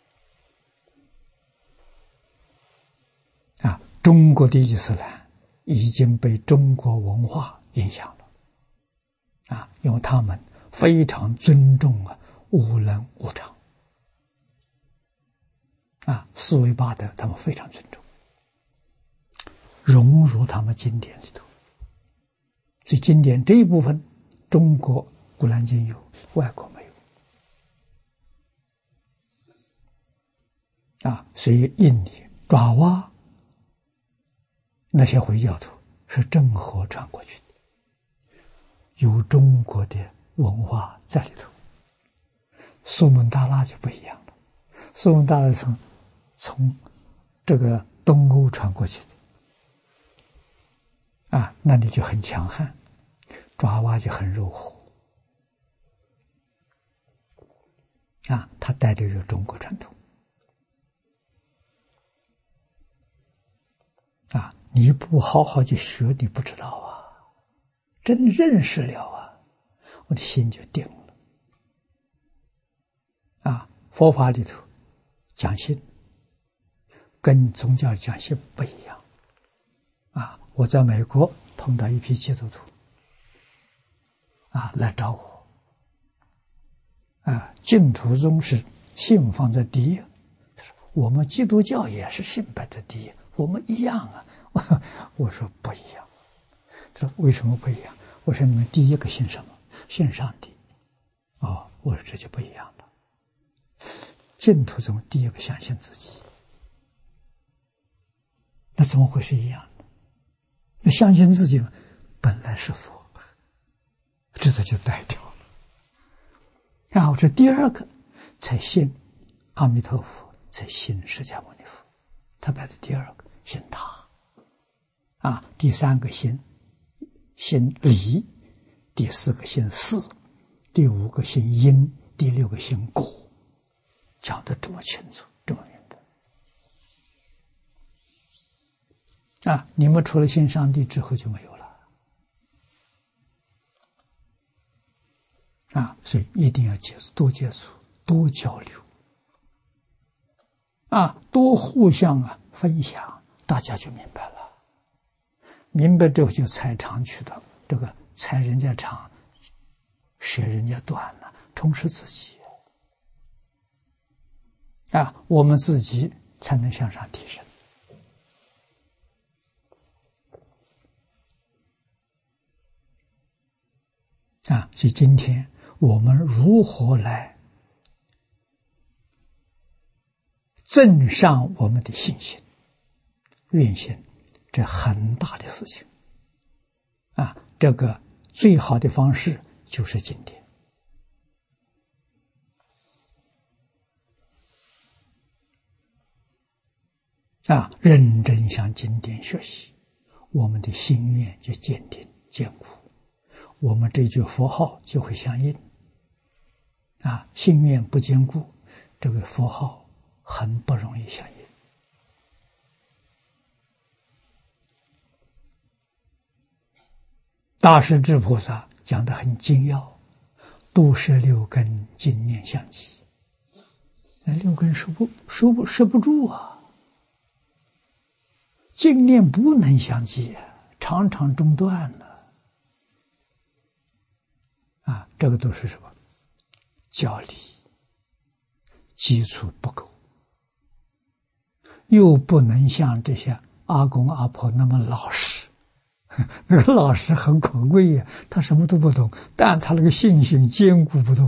的。啊，中国的伊斯兰已经被中国文化影响了。啊，因为他们非常尊重无能无常。啊，四维八德他们非常尊重，融入他们经典里头。所以经典这一部分，中国古兰经有，外国没有。啊，所以印尼、爪哇那些回教徒是郑和传过去的，有中国的文化在里头。苏门答腊就不一样了，苏门答腊从这个东欧传过去的。啊，那里就很强悍，爪哇就很柔和。啊，他带着有中国传统。啊，你不好好去学，你不知道啊。真认识了啊，我的心就定了。啊，佛法里头讲信，跟宗教讲信不一样。啊，我在美国碰到一批基督徒，啊，来找我。啊，净土宗是信放在第一，他说我们基督教也是信摆在第一，我们一样啊。我说不一样。他说为什么不一样？我说你们第一个信什么？信上帝。哦，我说这就不一样了。净土宗第一个相信自己，那怎么会是一样的？那相信自己本来是佛，这就带掉了。然后这第二个才信阿弥陀佛，才信释迦牟尼佛，他摆的第二个信他。啊，第3个信理，第4个信事，第5个信因，第6个信果。 讲得这么清楚，这么明白啊！你们除了信上帝之后就没有了啊！所以一定要接触，多交流啊，多互相分享，大家就明白了。明白之后就踩长去的，这个踩人家长，舍人家短了，充实自己啊，我们自己才能向上提升啊。所以今天我们如何来增上我们的信心、愿心，这很大的事情啊。这个最好的方式就是经典啊，认真向经典学习，我们的心愿就坚定坚固，我们这句佛号就会相应啊。心愿不坚固，这个佛号很不容易相应。大势至菩萨讲得很精要，度摄六根，净念相继。那六根摄不住啊，净念不能相继啊，常常中断了啊。这个都是什么？教理基础不够，又不能像这些阿公阿婆那么老实。那个老实很可贵呀，他什么都不懂，但他那个信心坚固不动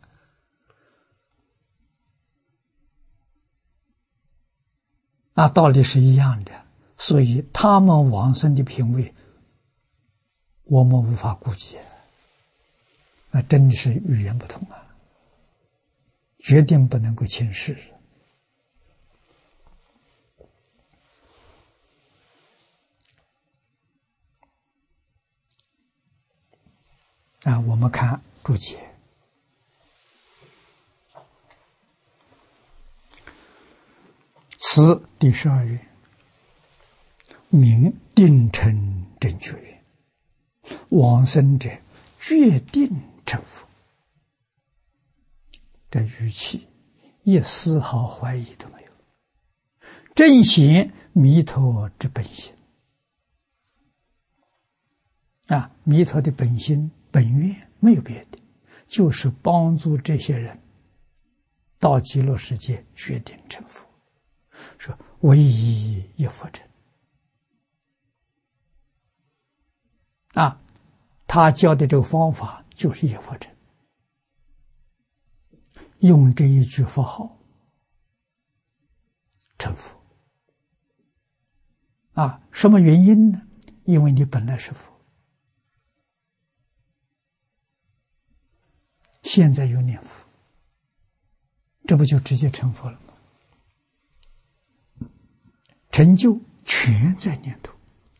啊，道理是一样的。所以他们往生的品位，我们无法估计，那真的是语言不通啊，决定不能够轻视啊。我们看注解，此第12愿，名定成正觉愿，往生者决定成佛。这语气一丝毫怀疑都没有，正显弥陀之本心啊！弥陀的本心本愿没有别的，就是帮助这些人到极乐世界决定成佛，说唯一一佛乘啊！他教的这个方法就是一佛乘，用这一句佛号成佛啊！什么原因呢？因为你本来是佛，现在有念佛，这不就直接成佛了吗？成就全在念头。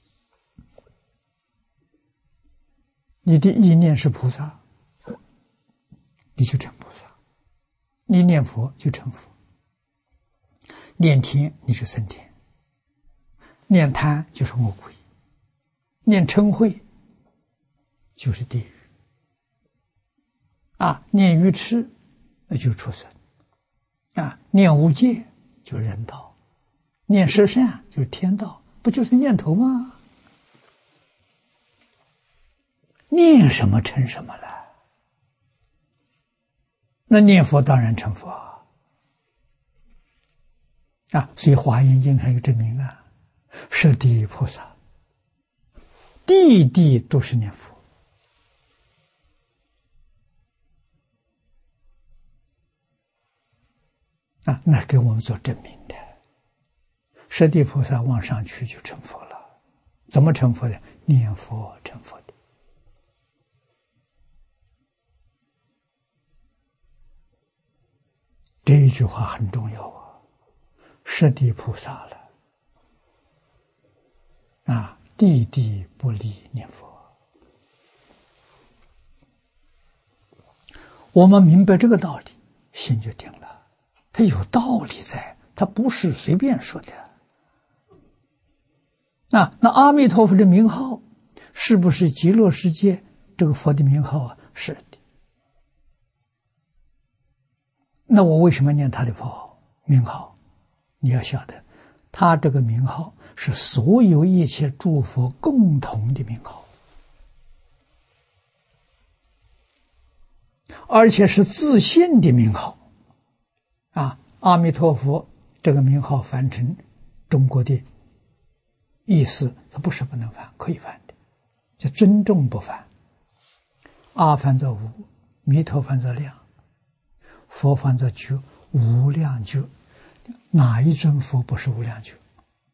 你的意念是菩萨，你就成菩萨；你念佛就成佛；念天你就升天；念贪就是恶鬼；念嗔恚就是地狱啊；念愚痴那就是畜生啊；念无戒就是人道；念十善就是天道，不就是念头吗？念什么成什么了？那念佛当然成佛啊！所以《华严经》上有证明啊，舍利菩萨地地都是念佛啊，那给我们做证明的。舍利菩萨往上去就成佛了，怎么成佛的？念佛成佛的。这一句话很重要啊！舍利菩萨了啊，地地不离念佛。我们明白这个道理，心就定了它有道理在，它不是随便说的。那阿弥陀佛的名号是不是极乐世界这个佛的名号啊？是的。那我为什么念他的佛号名号？你要晓得，他这个名号是所有一切诸佛共同的名号，而且是自信的名号。阿弥陀佛这个名号翻成中国的意思，它不是不能翻，可以翻的，就尊重不翻。阿翻作无，弥陀翻作量，佛翻作觉，无量觉。哪一尊佛不是无量觉？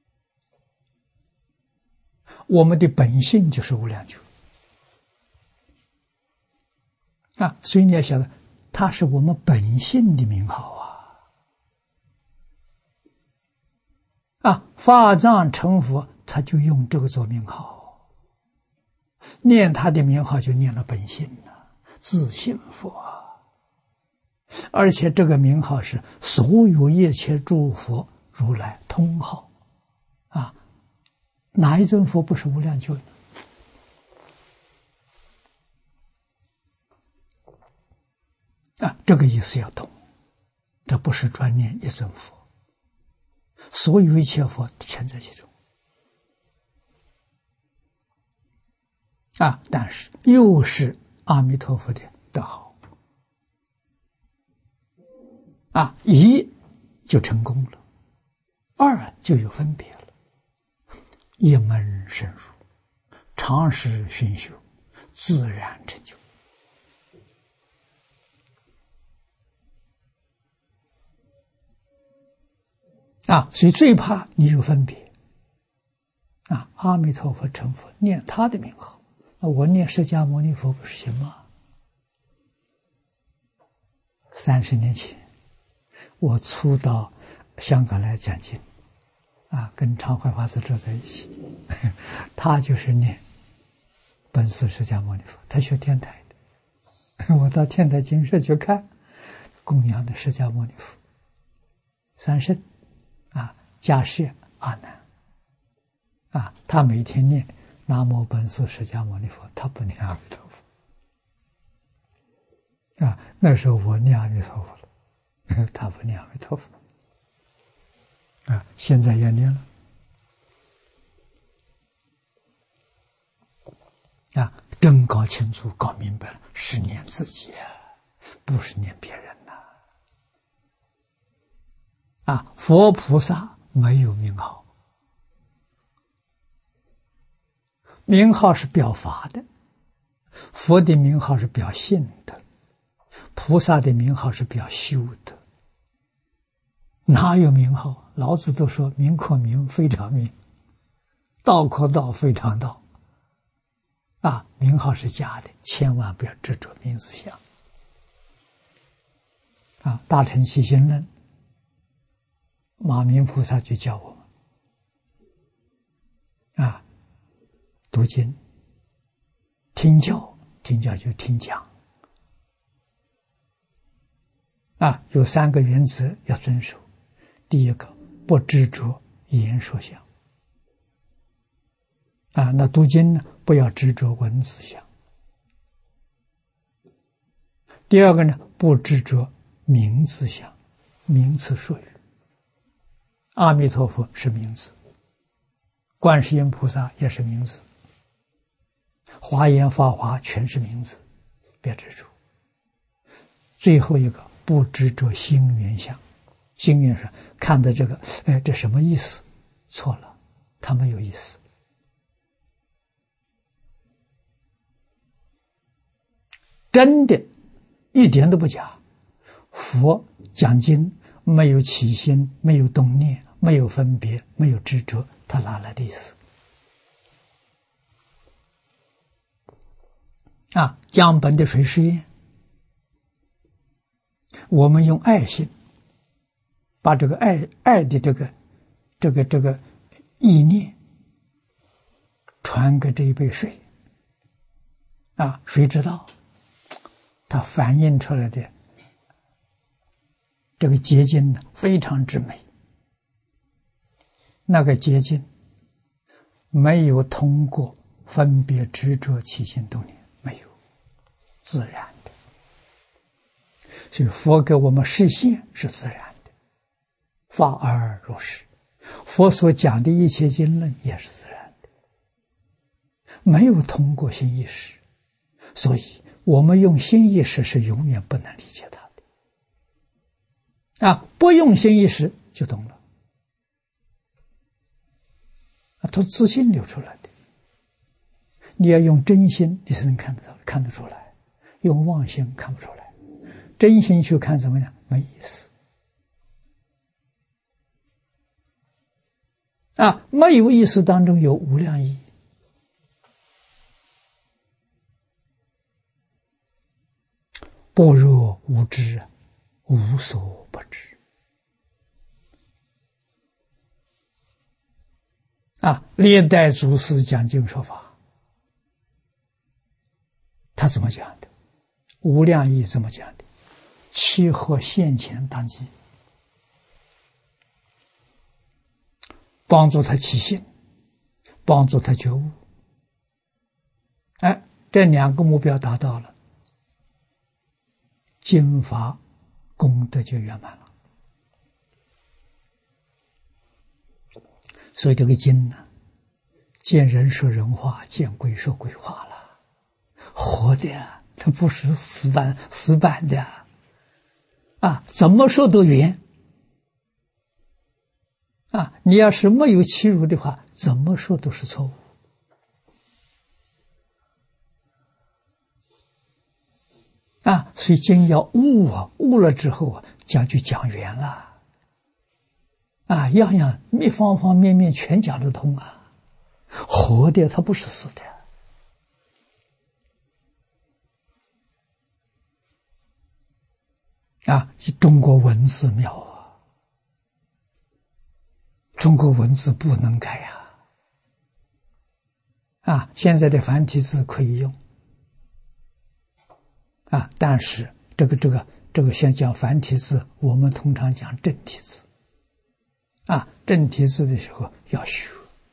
我们的本性就是无量觉所以你要晓得，它是我们本性的名号法藏成佛，他就用这个做名号，念他的名号就念了本性自信佛而且这个名号是所有一切诸佛如来通号哪一尊佛不是无量觉呢？这个意思要懂，这不是专念一尊佛，所有一切佛全在其中但是又是阿弥陀佛的德号一就成功了，二就有分别了，一门深入，长时熏修，自然成就所以最怕你有分别阿弥陀佛成佛，念他的名号，那我念释迦牟尼佛不是行吗？30年前我初到香港来讲经跟常怀法师住在一起他就是念本师释迦牟尼佛，他学天台的我到天台精舍去看供养的释迦牟尼佛三圣迦叶阿难他每天念南无本师释迦牟尼佛，他不念阿弥陀佛那时候我念阿弥陀佛了，他不念阿弥陀佛现在也念了真搞清楚搞明白了，是念自己不是念别人佛菩萨没有名号，名号是表法的，佛的名号是表性的，菩萨的名号是表修的。哪有名号？老子都说名可名，非常名；道可道，非常道。名号是假的，千万不要执着名字相。大乘起心论，马明菩萨就教我们读经、听教，听教就听讲有3个原则要遵守。第一个，不执着言说相那读经呢，不要执着文字相。第二个呢，不执着名字相，名词术语。阿弥陀佛是名字，观世音菩萨也是名字，华严法华全是名字，别执着。最后一个，不执着心缘相。心缘上看的这个，这什么意思？错了，它没有意思。真的，一点都不假。佛讲经没有起心，没有动念，没有分别，没有执着，他哪来的意思？讲本的水是愿，我们用爱心把这个爱的这个意念传给这一杯水谁知道它反映出来的这个结晶呢非常之美。那个结晶没有通过分别执着起心动念，没有，自然的。所以佛给我们示现是自然的，法而如是。佛所讲的一切经论也是自然的，没有通过心意识，所以我们用心意识是永远不能理解它的。不用心意识就懂了。都自信流出来的。你要用真心，你才能看得出来；用妄心看不出来。真心去看怎么样？没意思。没有意思当中有无量意。般若无知，无所不知。历代祖师讲经说法，他怎么讲的？无量义怎么讲的？契合现前当机，帮助他起信，帮助他觉悟。这两个目标达到了，经法功德就圆满了。所以这个经呢，见人说人话，见鬼说鬼话了，活的呀，它不是死板的怎么说都圆你要是没有欺辱的话，怎么说都是错误所以经要悟悟了之后就讲圆了样样方方面面全讲得通活的它不是死的中国文字妙中国文字不能改现在的繁体字可以用但是这个先讲繁体字，我们通常讲正体字正体字的时候要学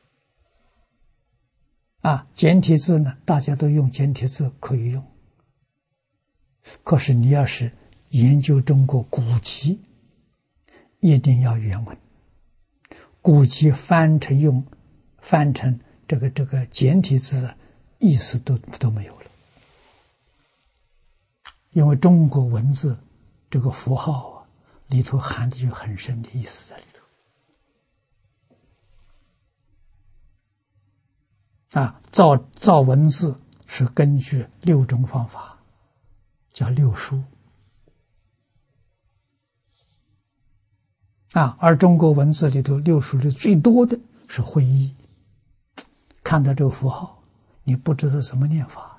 简体字呢，大家都用简体字可以用，可是你要是研究中国古籍，一定要原文。古籍翻成这个简体字，意思都没有了。因为中国文字这个符号里头含的有很深的意思在里头。造文字是根据6种方法，叫6书而中国文字里头6书里最多的是会意。看到这个符号，你不知道什么念法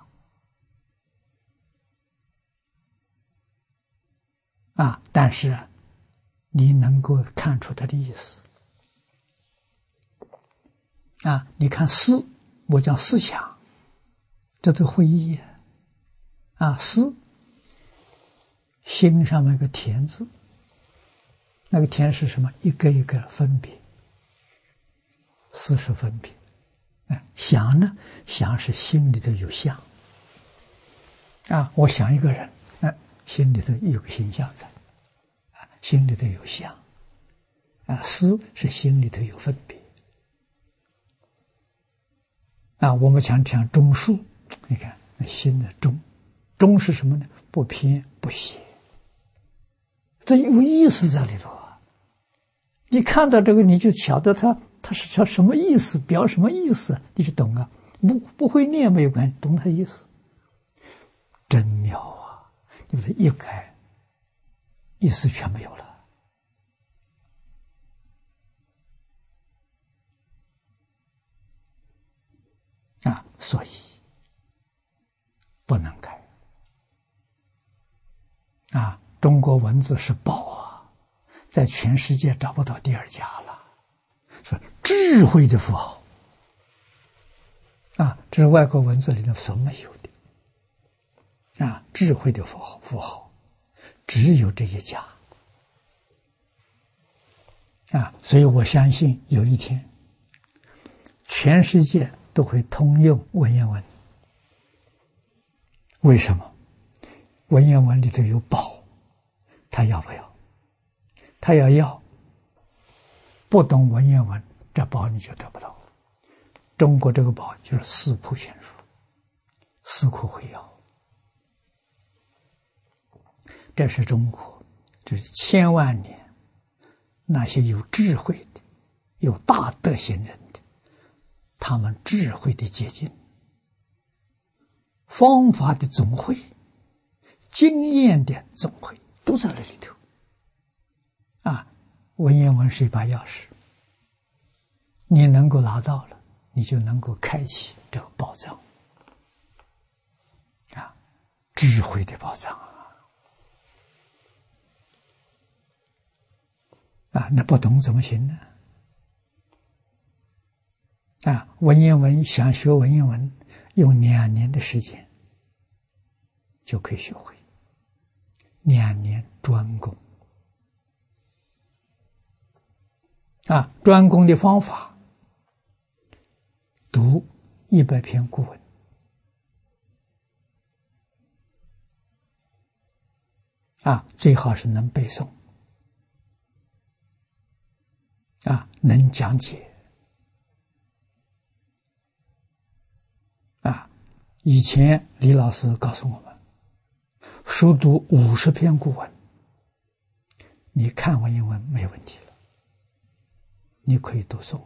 但是你能够看出它的意思你看思，我讲思想，这都会意思，心上面有个田字，那个田是什么？一个一个分别，思是分别想呢？想是心里头有相我想一个人心里头有个形象在心里头有相思是心里头有分别我们讲中恕，你看那心的中是什么呢？不偏不邪，这有意思在里头你看到这个，你就晓得它是什么意思，表什么意思，你就懂不会念没有关系，懂它意思，真妙你把它一改，意思全没有了所以不能改中国文字是宝在全世界找不到第二家了，是智慧的符号这是外国文字里头所没有的智慧的符号只有这一家所以我相信有一天，全世界都会通用文言文。为什么？文言文里头有宝，他要不要？他要，不懂文言文，这宝你就得不到。中国这个宝就是四库全书，四库会要。这是中国，这是千万年那些有智慧的、有大德行人的，他们智慧的结晶，方法的总会，经验的总会，都在那里头。文言文是一把钥匙，你能够拿到了，你就能够开启这个宝藏，智慧的宝藏那不懂怎么行呢？文言文想学文言文，用2年的时间就可以学会，2年专攻。专攻的方法，读100篇古文，最好是能背诵，能讲解。以前李老师告诉我们，熟读50篇古文，你看文言文没问题了，你可以读诵。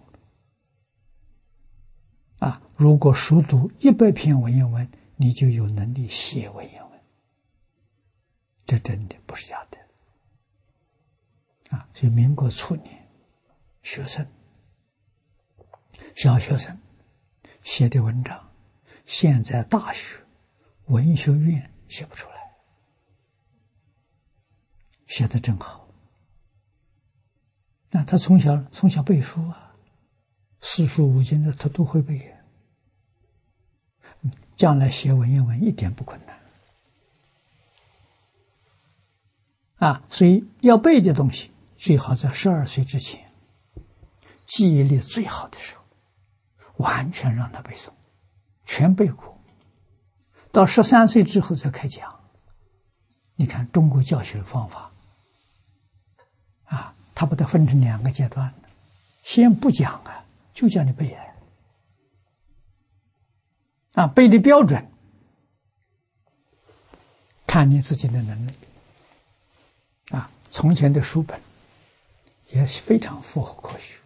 如果熟读100篇文言文，你就有能力写文言文，这真的不是假的。所以民国初年，学生、小学生写的文章，现在大学、文学院写不出来，写得真好。他从小背书四书五经的他都会背，将来写文言文一点不困难。所以要背的东西，最好在12岁之前，记忆力最好的时候，完全让他背诵，全背过。到13岁之后再开讲。你看中国教学的方法，他把它分成2个阶段的，先不讲就叫你背背的标准，看你自己的能力。从前的书本也非常符合科学。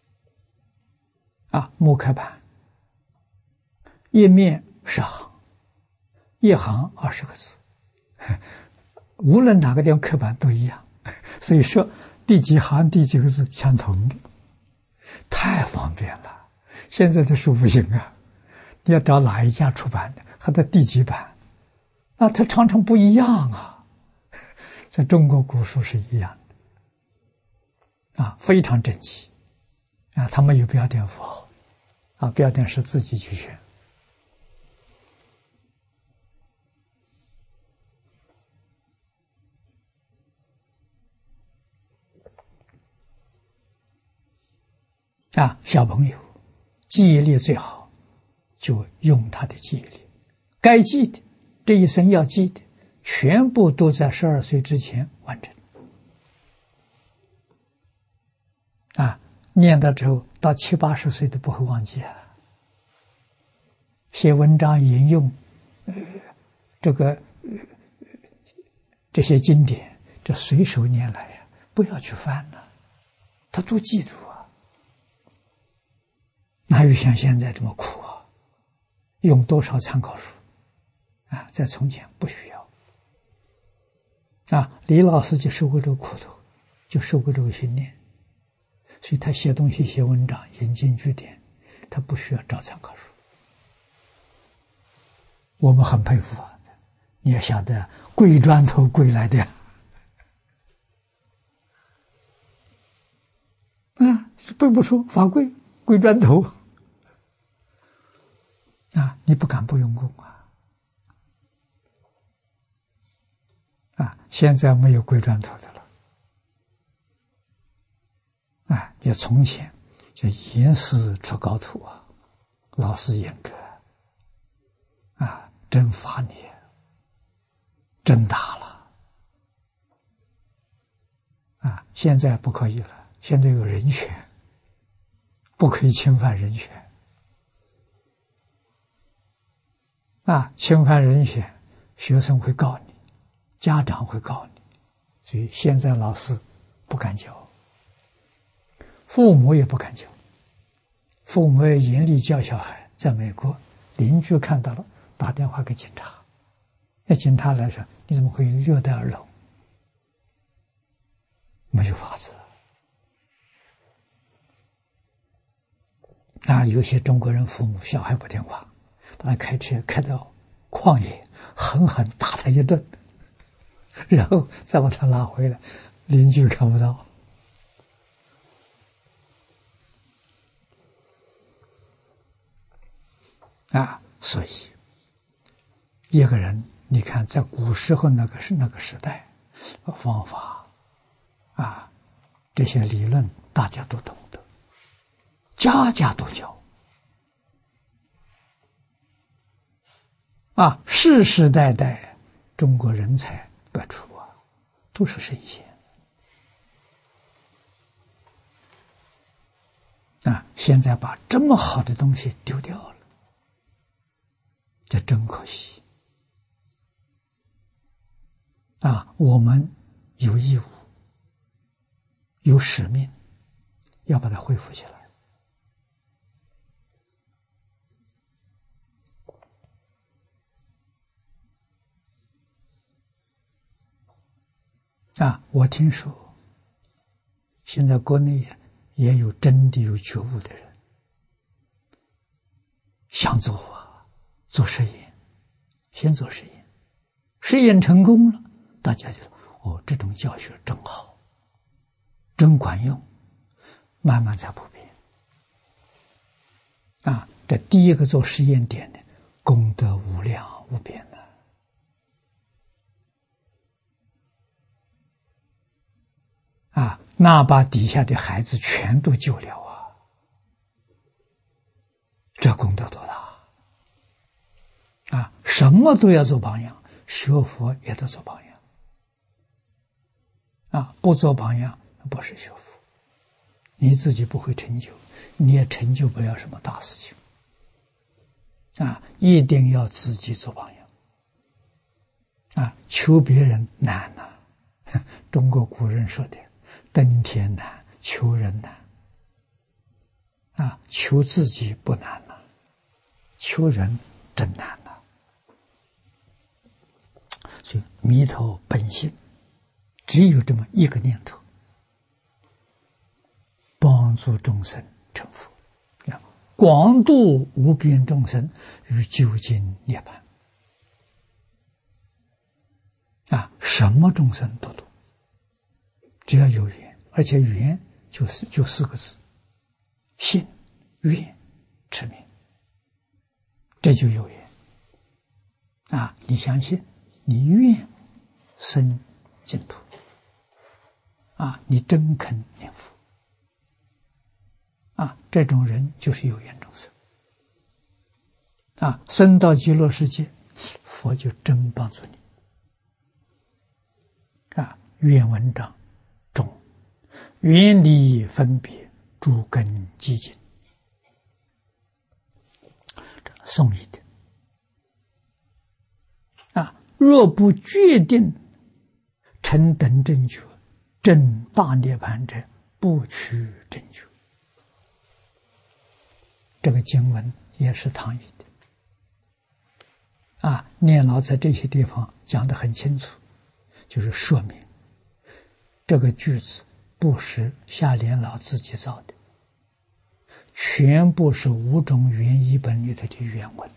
木刻版，一面10行，一行20个字，无论哪个地方刻板都一样，所以说第几行第几个字相同的，太方便了。现在的书不行你要找哪一家出版的，和它第几版，它常常不一样在中国古书是一样的非常整齐它没有标点符号标点是自己去选。小朋友记忆力最好，就用他的记忆力，该记的，这一生要记的，全部都在12岁之前完成。念到之后，到70、80岁都不会忘记写文章引用这些经典，这随手拈来不要去翻他都记住哪有像现在这么苦用多少参考书在从前不需要李老师就受过这个苦头，就受过这个训练，所以他写东西写文章引经据典，他不需要找参考书。我们很佩服你要晓得跪砖头跪来的是背不出法规，跪砖头你不敢不用功现在没有跪砖头的了也从前叫严师出高徒啊，老师严格啊，真罚你，真打了啊！现在不可以了，现在有人权，不可以侵犯人权啊！侵犯人权，学生会告你，家长会告你，所以现在老师不敢教，父母也不敢教，父母也严厉教小孩。在美国，邻居看到了，打电话给警察，那警察来说：“你怎么会虐待儿童？”没有法子啊！有些中国人父母小孩不听话，把他开车开到旷野，狠狠打他一顿，然后再把他拉回来，邻居看不到啊！所以一个人，你看在古时候那个时代，方法啊，这些理论大家都懂得，家家都教啊，世世代代中国人才辈出啊，都是神仙啊！现在把这么好的东西丢掉了，这真可惜啊！我们有义务、有使命，要把它恢复起来。啊，我听说，现在国内也有真的有觉悟的人，想做做实验，先做实验，实验成功了，大家就说：“哦，这种教学真好，真管用。”慢慢才普遍。啊，这第一个做实验点的，功德无量无边的。啊，那把底下的孩子全都救了啊！这功德多大啊！什么都要做榜样，学佛也得做榜样啊！不做榜样不是学佛，你自己不会成就，你也成就不了什么大事情啊！一定要自己做榜样啊！求别人难呐，中国古人说的。登天难，求人难啊！求自己不难呐，求人真难呐。所以弥陀本性只有这么一个念头，帮助众生成佛，广度无边众生于究竟涅槃啊！什么众生都度，只要有缘。而且缘就四个字：信、愿、持名，这就有缘啊！你相信，你愿生净土啊！你真肯念佛啊！这种人就是有缘众生啊！生到极乐世界，佛就真帮助你啊！愿文章中。远离分别，诸根寂静。宋义的啊，若不决定成等正觉，证大涅槃者，不取正觉。这个经文也是唐译的啊。念老在这些地方讲得很清楚，就是说明这个句子不是夏莲老自己造的，全部是五种原译本里头的原文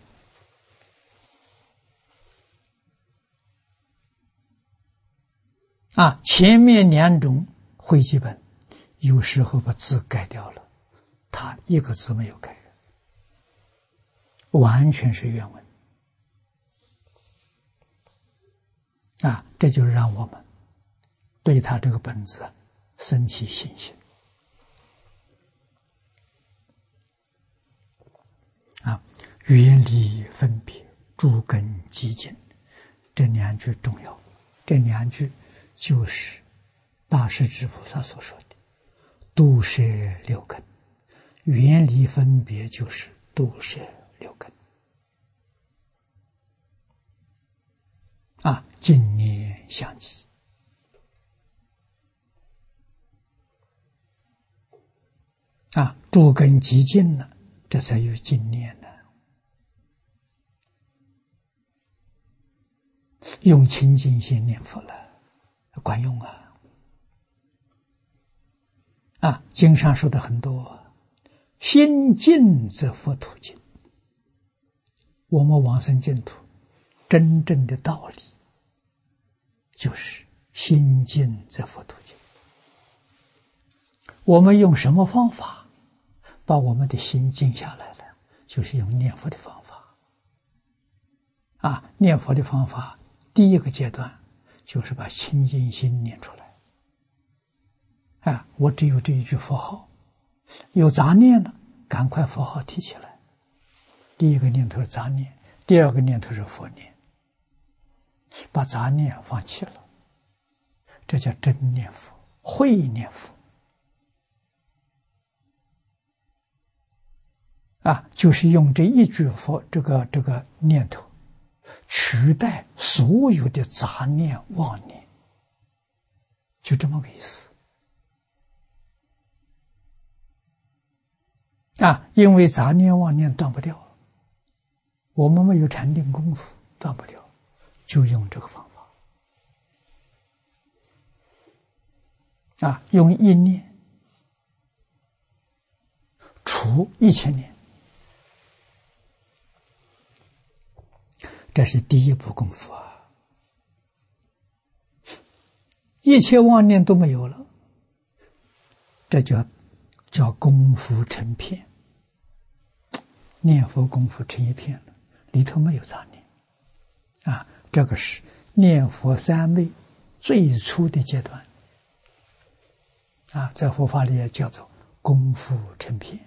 啊。前面两种汇集本有时候把字改掉了，他一个字没有改，完全是原文啊。这就让我们对他这个本子升起信心远离分别，诸根寂静。这两句重要，这两句就是大势至菩萨所说的度摄六根，远离分别就是度摄六根。净念相继。诸根寂静了，这才有净念呢。用清净心念佛了，管用经上说的很多，心净则佛土净。我们往生净土真正的道理就是心净则佛土净。我们用什么方法把我们的心静下来了？就是用念佛的方法。念佛的方法第一个阶段就是把清净心念出来。我只有这一句佛号，有杂念了，赶快佛号提起来。第一个念头是杂念，第二个念头是佛念，把杂念放弃了，这叫真念佛，慧念佛。就是用这一句佛这个念头取代所有的杂念妄念，就这么个意思。因为杂念妄念断不掉，我们没有禅定功夫断不掉，就用这个方法。用一念除1000年，这是第一步功夫一切妄念都没有了，这叫功夫成片。念佛功夫成一片了，里头没有杂念。这个是念佛三昧最初的阶段。在佛法里也叫做功夫成片。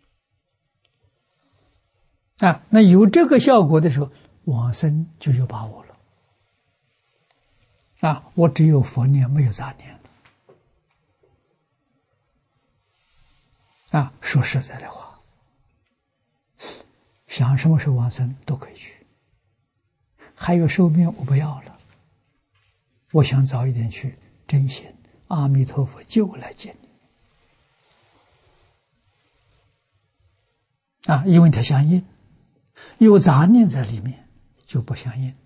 那有这个效果的时候，往生就有把握了。我只有佛念，没有杂念了。说实在的话，想什么时候往生都可以去。还有寿命我不要了，我想早一点去真行，阿弥陀佛就来见你。因为它相应，有杂念在里面就不相应。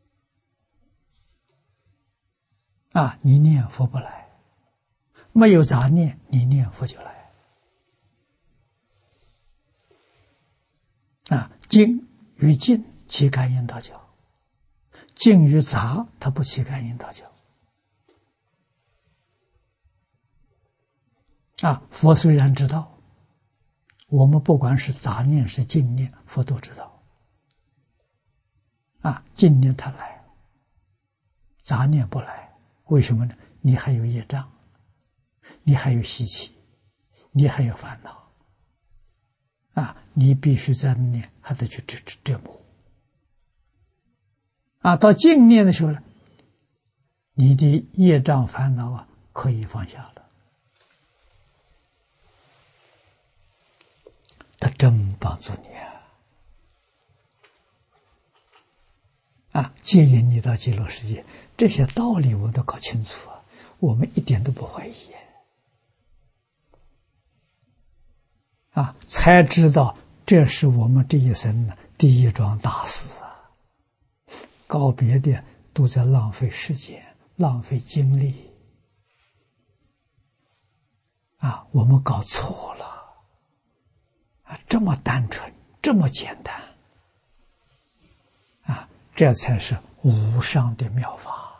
你念佛不来，没有杂念，你念佛就来。净与净起感应道交，净与杂它不起感应道交。佛虽然知道，我们不管是杂念是净念，佛都知道。净念它来，杂念不来，为什么呢？你还有业障，你还有习气，你还有烦恼。你必须在那里还得去折磨。到净念的时候呢，你的业障烦恼可以放下了。他真帮助你接引你到极乐世界，这些道理我们都搞清楚我们一点都不怀疑才知道这是我们这一生的第一桩大事告别的都在浪费时间，浪费精力我们搞错了这么单纯，这么简单这才是无上的妙法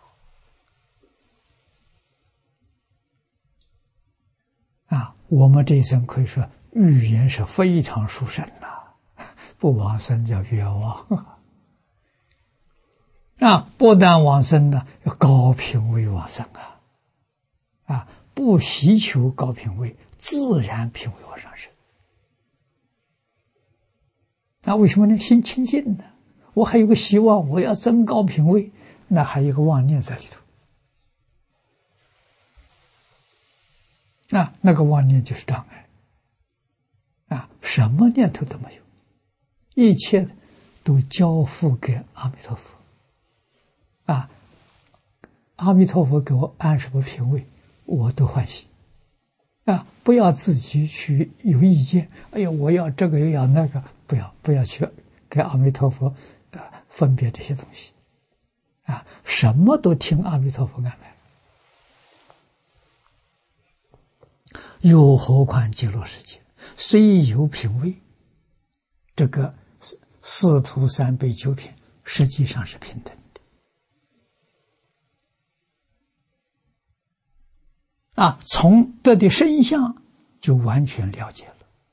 我们这一生可以说语言是非常殊胜不往生叫冤枉不但往生要高品位往生不希求高品位，自然品位往上升那为什么呢？心清净呢？我还有个希望，我要增高品位，那还有一个妄念在里头。那个妄念就是障碍。什么念头都没有，一切都交付给阿弥陀佛。阿弥陀佛给我按什么品位，我都欢喜。不要自己去有意见。哎呀，我要这个又要那个，不要去给阿弥陀佛分别这些东西。什么都听阿弥陀佛安排。又何况极乐世界虽有品位，这个四徒三辈九品实际上是平等的。从得的身相就完全了解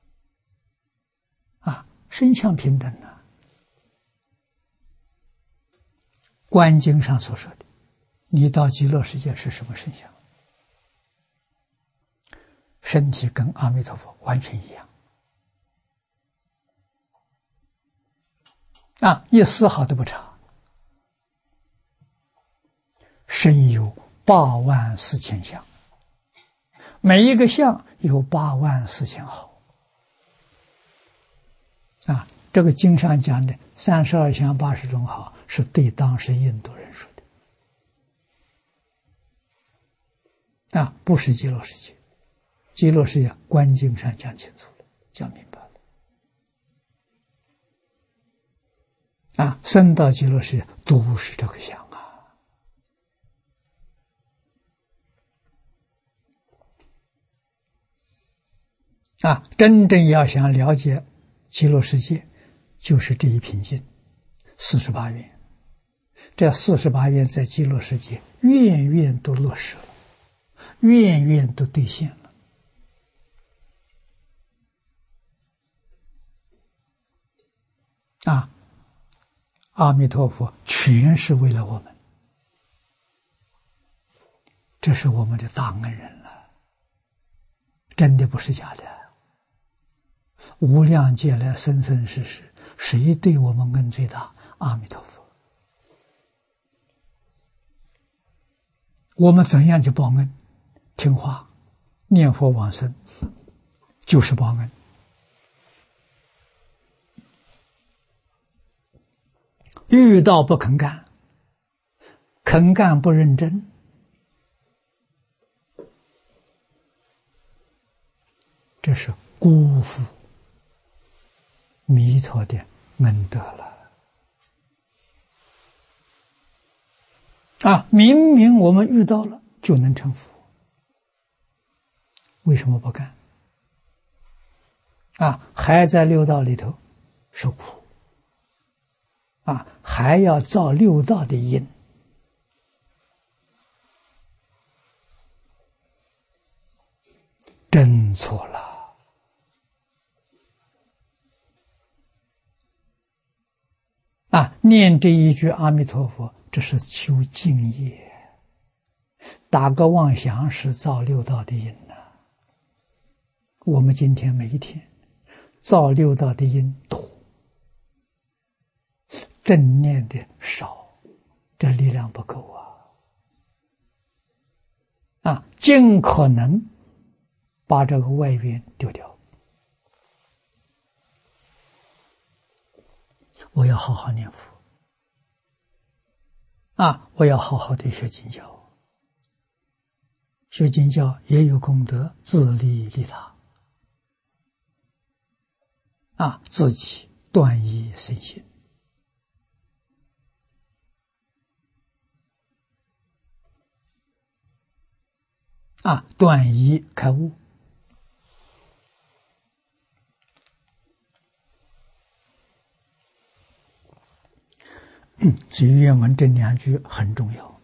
了。身相平等呢。观经上所说的，你到极乐世界是什么身相？身体跟阿弥陀佛完全一样。一丝毫都不差。身有84000相，每一个相有84000毫。这个经上讲的32相80种好，是对当时印度人说的。不是极乐世界。极乐世界观经上讲清楚了，讲明白了。升到极乐世界都是这个相真正要想了解极乐世界，就是这一品经48愿。这48愿在极乐世界愿愿都落实了，愿愿都兑现了。阿弥陀佛全是为了我们，这是我们的大恩人了，真的不是假的。无量劫来生生世世，谁对我们恩最大？阿弥陀佛。我们怎样去报恩？听话念佛往生就是报恩。遇到不肯干，肯干不认真，这是辜负弥陀的恩德了。明明我们遇到了就能成佛，为什么不干？还在六道里头受苦。还要造六道的因。真错了。念这一句阿弥陀佛，这是求净业，打个妄想是造六道的因我们今天每一天造六道的因多，正念的少，这力量不够尽可能把这个外缘丢掉。我要好好念佛我要好好的学经教，学经教也有功德，自利利他自己断疑生信。断疑开悟。所以愿闻这两句很重要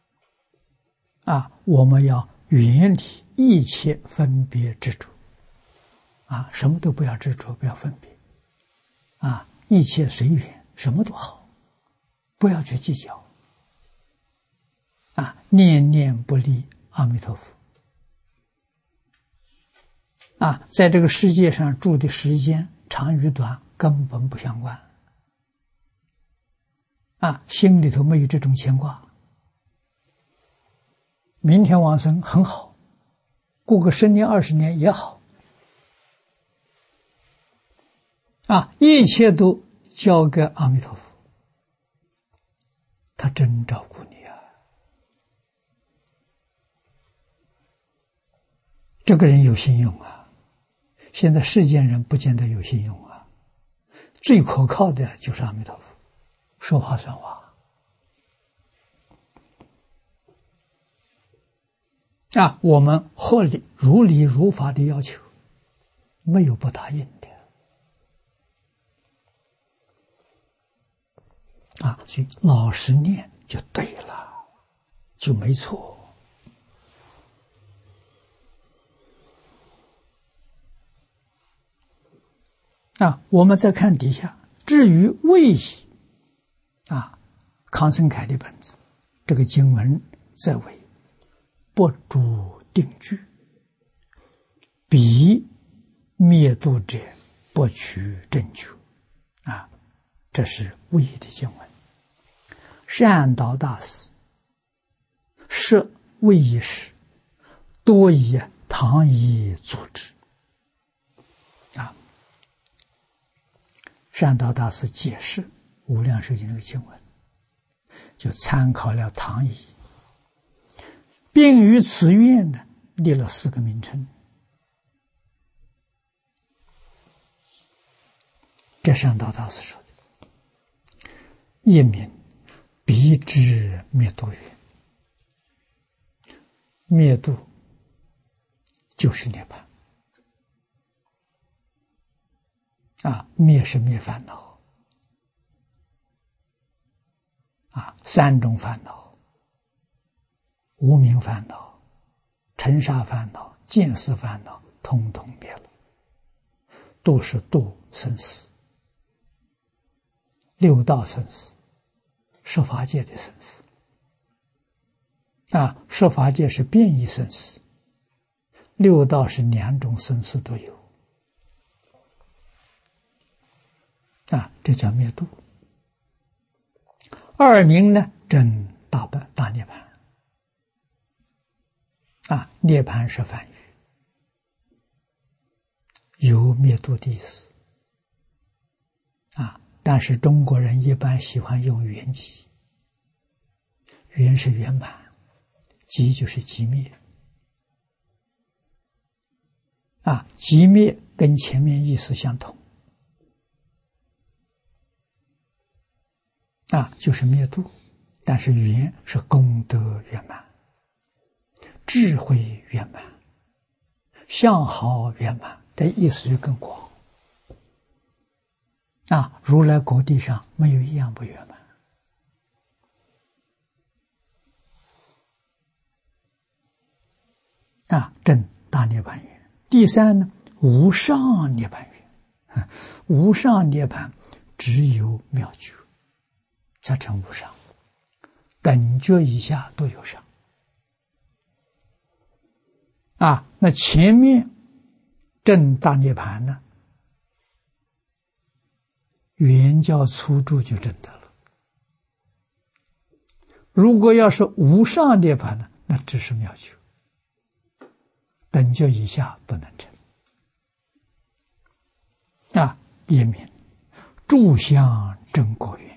我们要远离一切分别执着什么都不要执着，不要分别一切随缘，什么都好，不要去计较念念不离阿弥陀佛在这个世界上住的时间长与短根本不相关。心里头没有这种牵挂。明天往生很好，过个10年20年也好。一切都交给阿弥陀佛，他真照顾你啊！这个人有信用啊！现在世间人不见得有信用啊，最可靠的就是阿弥陀佛，说话算话。我们合理如理如法的要求，没有不答应的。所以老实念就对了，就没错。我们再看底下，至于位移，康生凯的本子，这个经文在为不主定句，彼灭度者不取正觉。这是位移的经文。善导大师设位移时，多以唐译组织。善导大师解释无量寿经这个经文，就参考了唐译，并于此愿呢列了4个名称。这善导大师说的，一名彼之灭度愿，灭度就是涅槃。灭是灭烦恼。3种烦恼：无明烦恼、尘沙烦恼、见思烦恼，通通灭了，都是度生死。6道生死，十法界的生死。十法界是变异生死，6道是2种生死都有。这叫灭度。2名呢，证大涅槃。涅槃是梵语，有灭度的意思。但是中国人一般喜欢用圆寂，圆是圆满，寂就是寂灭。寂灭跟前面意思相同。就是灭度，但是圆是功德圆满，智慧圆满，相好圆满的意思就更广。如来果地上没有一样不圆满。证大涅槃缘。第3呢，无上涅槃缘。无上涅槃只有妙觉才成无上，等觉以下都有上。那前面证大涅槃呢，圆教粗住就证得了。如果要是无上涅槃呢，那只是妙觉，等觉以下不能证。别名住相正果缘。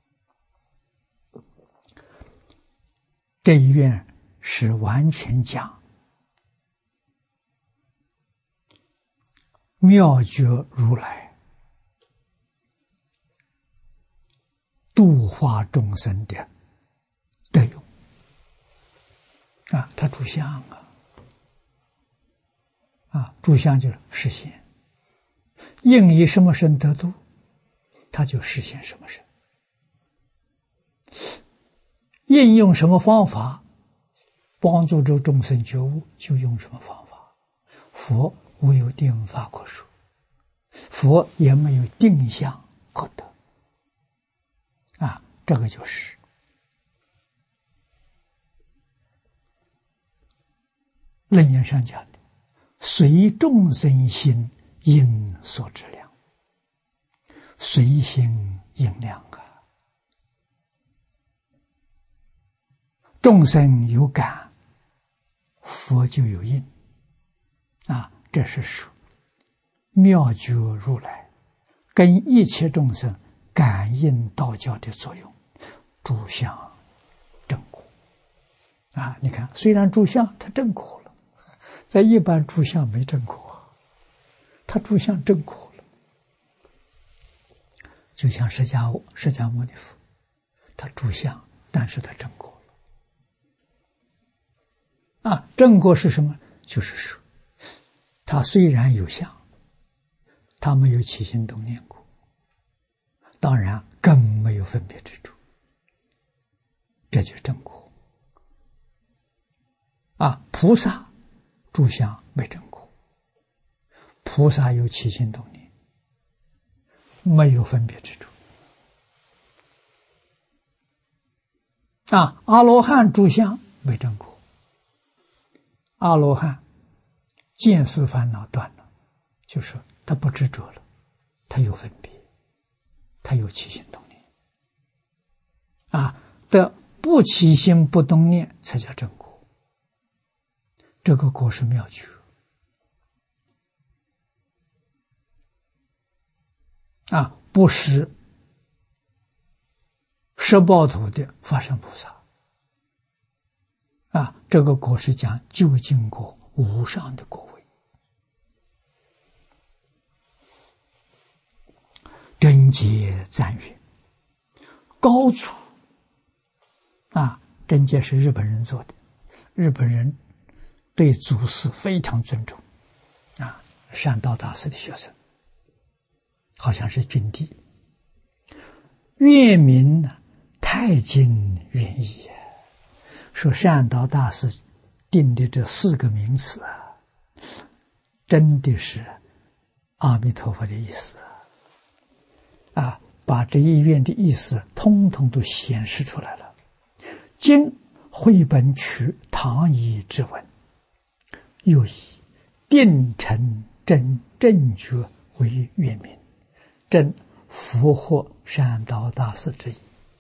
这一愿是完全讲妙觉如来度化众生的德用。他住相住相就是实现，应以什么身得度，他就实现什么身。应用什么方法帮助这众生觉悟，就用什么方法。佛无有定法可说，佛也没有定相可得。这个就是楞严上讲的随众生心应所知量， 随心应量啊。众生有感，佛就有应啊。这是说妙觉如来跟一切众生感应道教的作用，诸相正果啊。你看，虽然诸相它正果了，在一般诸相没正果，它诸相正果了。就像释迦牟尼佛，他诸相，但是他正果了啊。正果是什么？就是说，他虽然有相，他没有起心动念过，当然更没有分别之处，这就是正果啊。菩萨诸相没正果，菩萨有起心动念，没有分别之处啊。阿罗汉诸相没正果，阿罗汉见思烦恼断了，就是他不执着了，他有分别，他有起心动念啊。的不起心不动念才叫正果，这个果是妙觉啊，不是十报土的法身菩萨啊。这个果是讲究竟果，无上的果位。真解赞曰：高祖啊，真解是日本人做的，日本人对祖师非常尊重啊。善导大师的学生，好像是君地。愿名呢，太经愿意说善导大师定的这4个名词啊，真的是阿弥陀佛的意思啊，把这一愿的意思通通都显示出来了。经绘本取唐译之文，又以定成正觉为愿名，正符合善导大师之意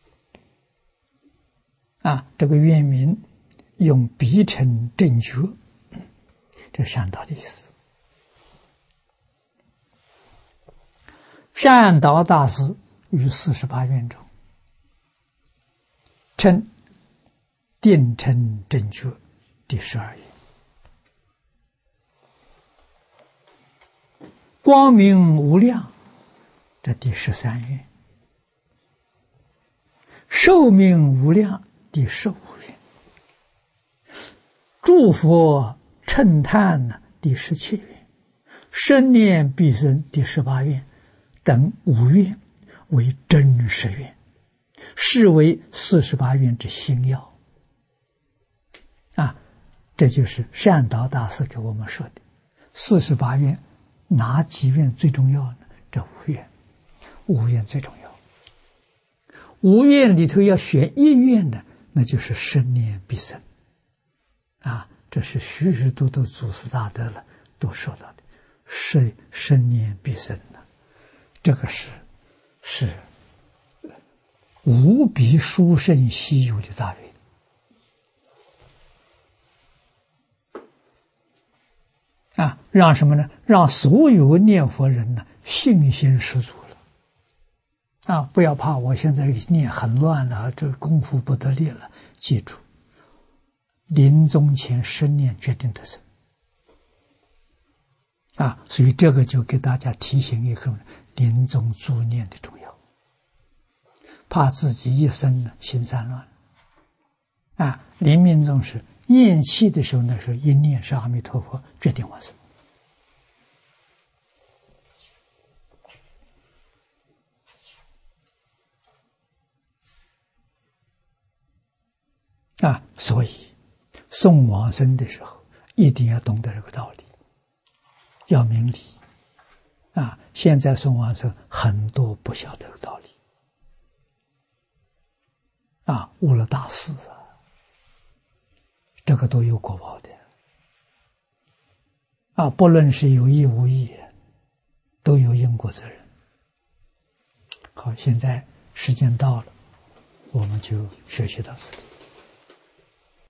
啊。这个愿名用必成正觉，这善导的意思。善导大师于48愿中称定成正觉第12愿，光明无量这第13愿，寿命无量第15愿，诸佛称叹呢第17愿，生念必生第18愿等5愿为真实愿，是为48愿之心要啊。这就是善导大师给我们说的48愿，哪几愿最重要呢？这5愿，5愿最重要。5愿里头要选1愿的，那就是生念必生啊。这是许许多多祖师大德了都说到的，是生念必生的，这个是无比殊胜稀有的大愿啊。让什么呢？让所有念佛人呢信心十足了啊！不要怕，我现在念很乱了，这功夫不得力了。记住，临终前生念决定得生啊！所以这个就给大家提醒一个临终助念的重要，怕自己一生呢心散乱啊。临命终时咽气的时候，那时候一念是阿弥陀佛，决定往生啊。所以送往生的时候一定要懂得这个道理，要明理啊。现在送往生很多不晓得这个道理啊，误了大事啊，这个都有果报的啊。不论是有意无意，都有因果责任好，现在时间到了，我们就学习到此地。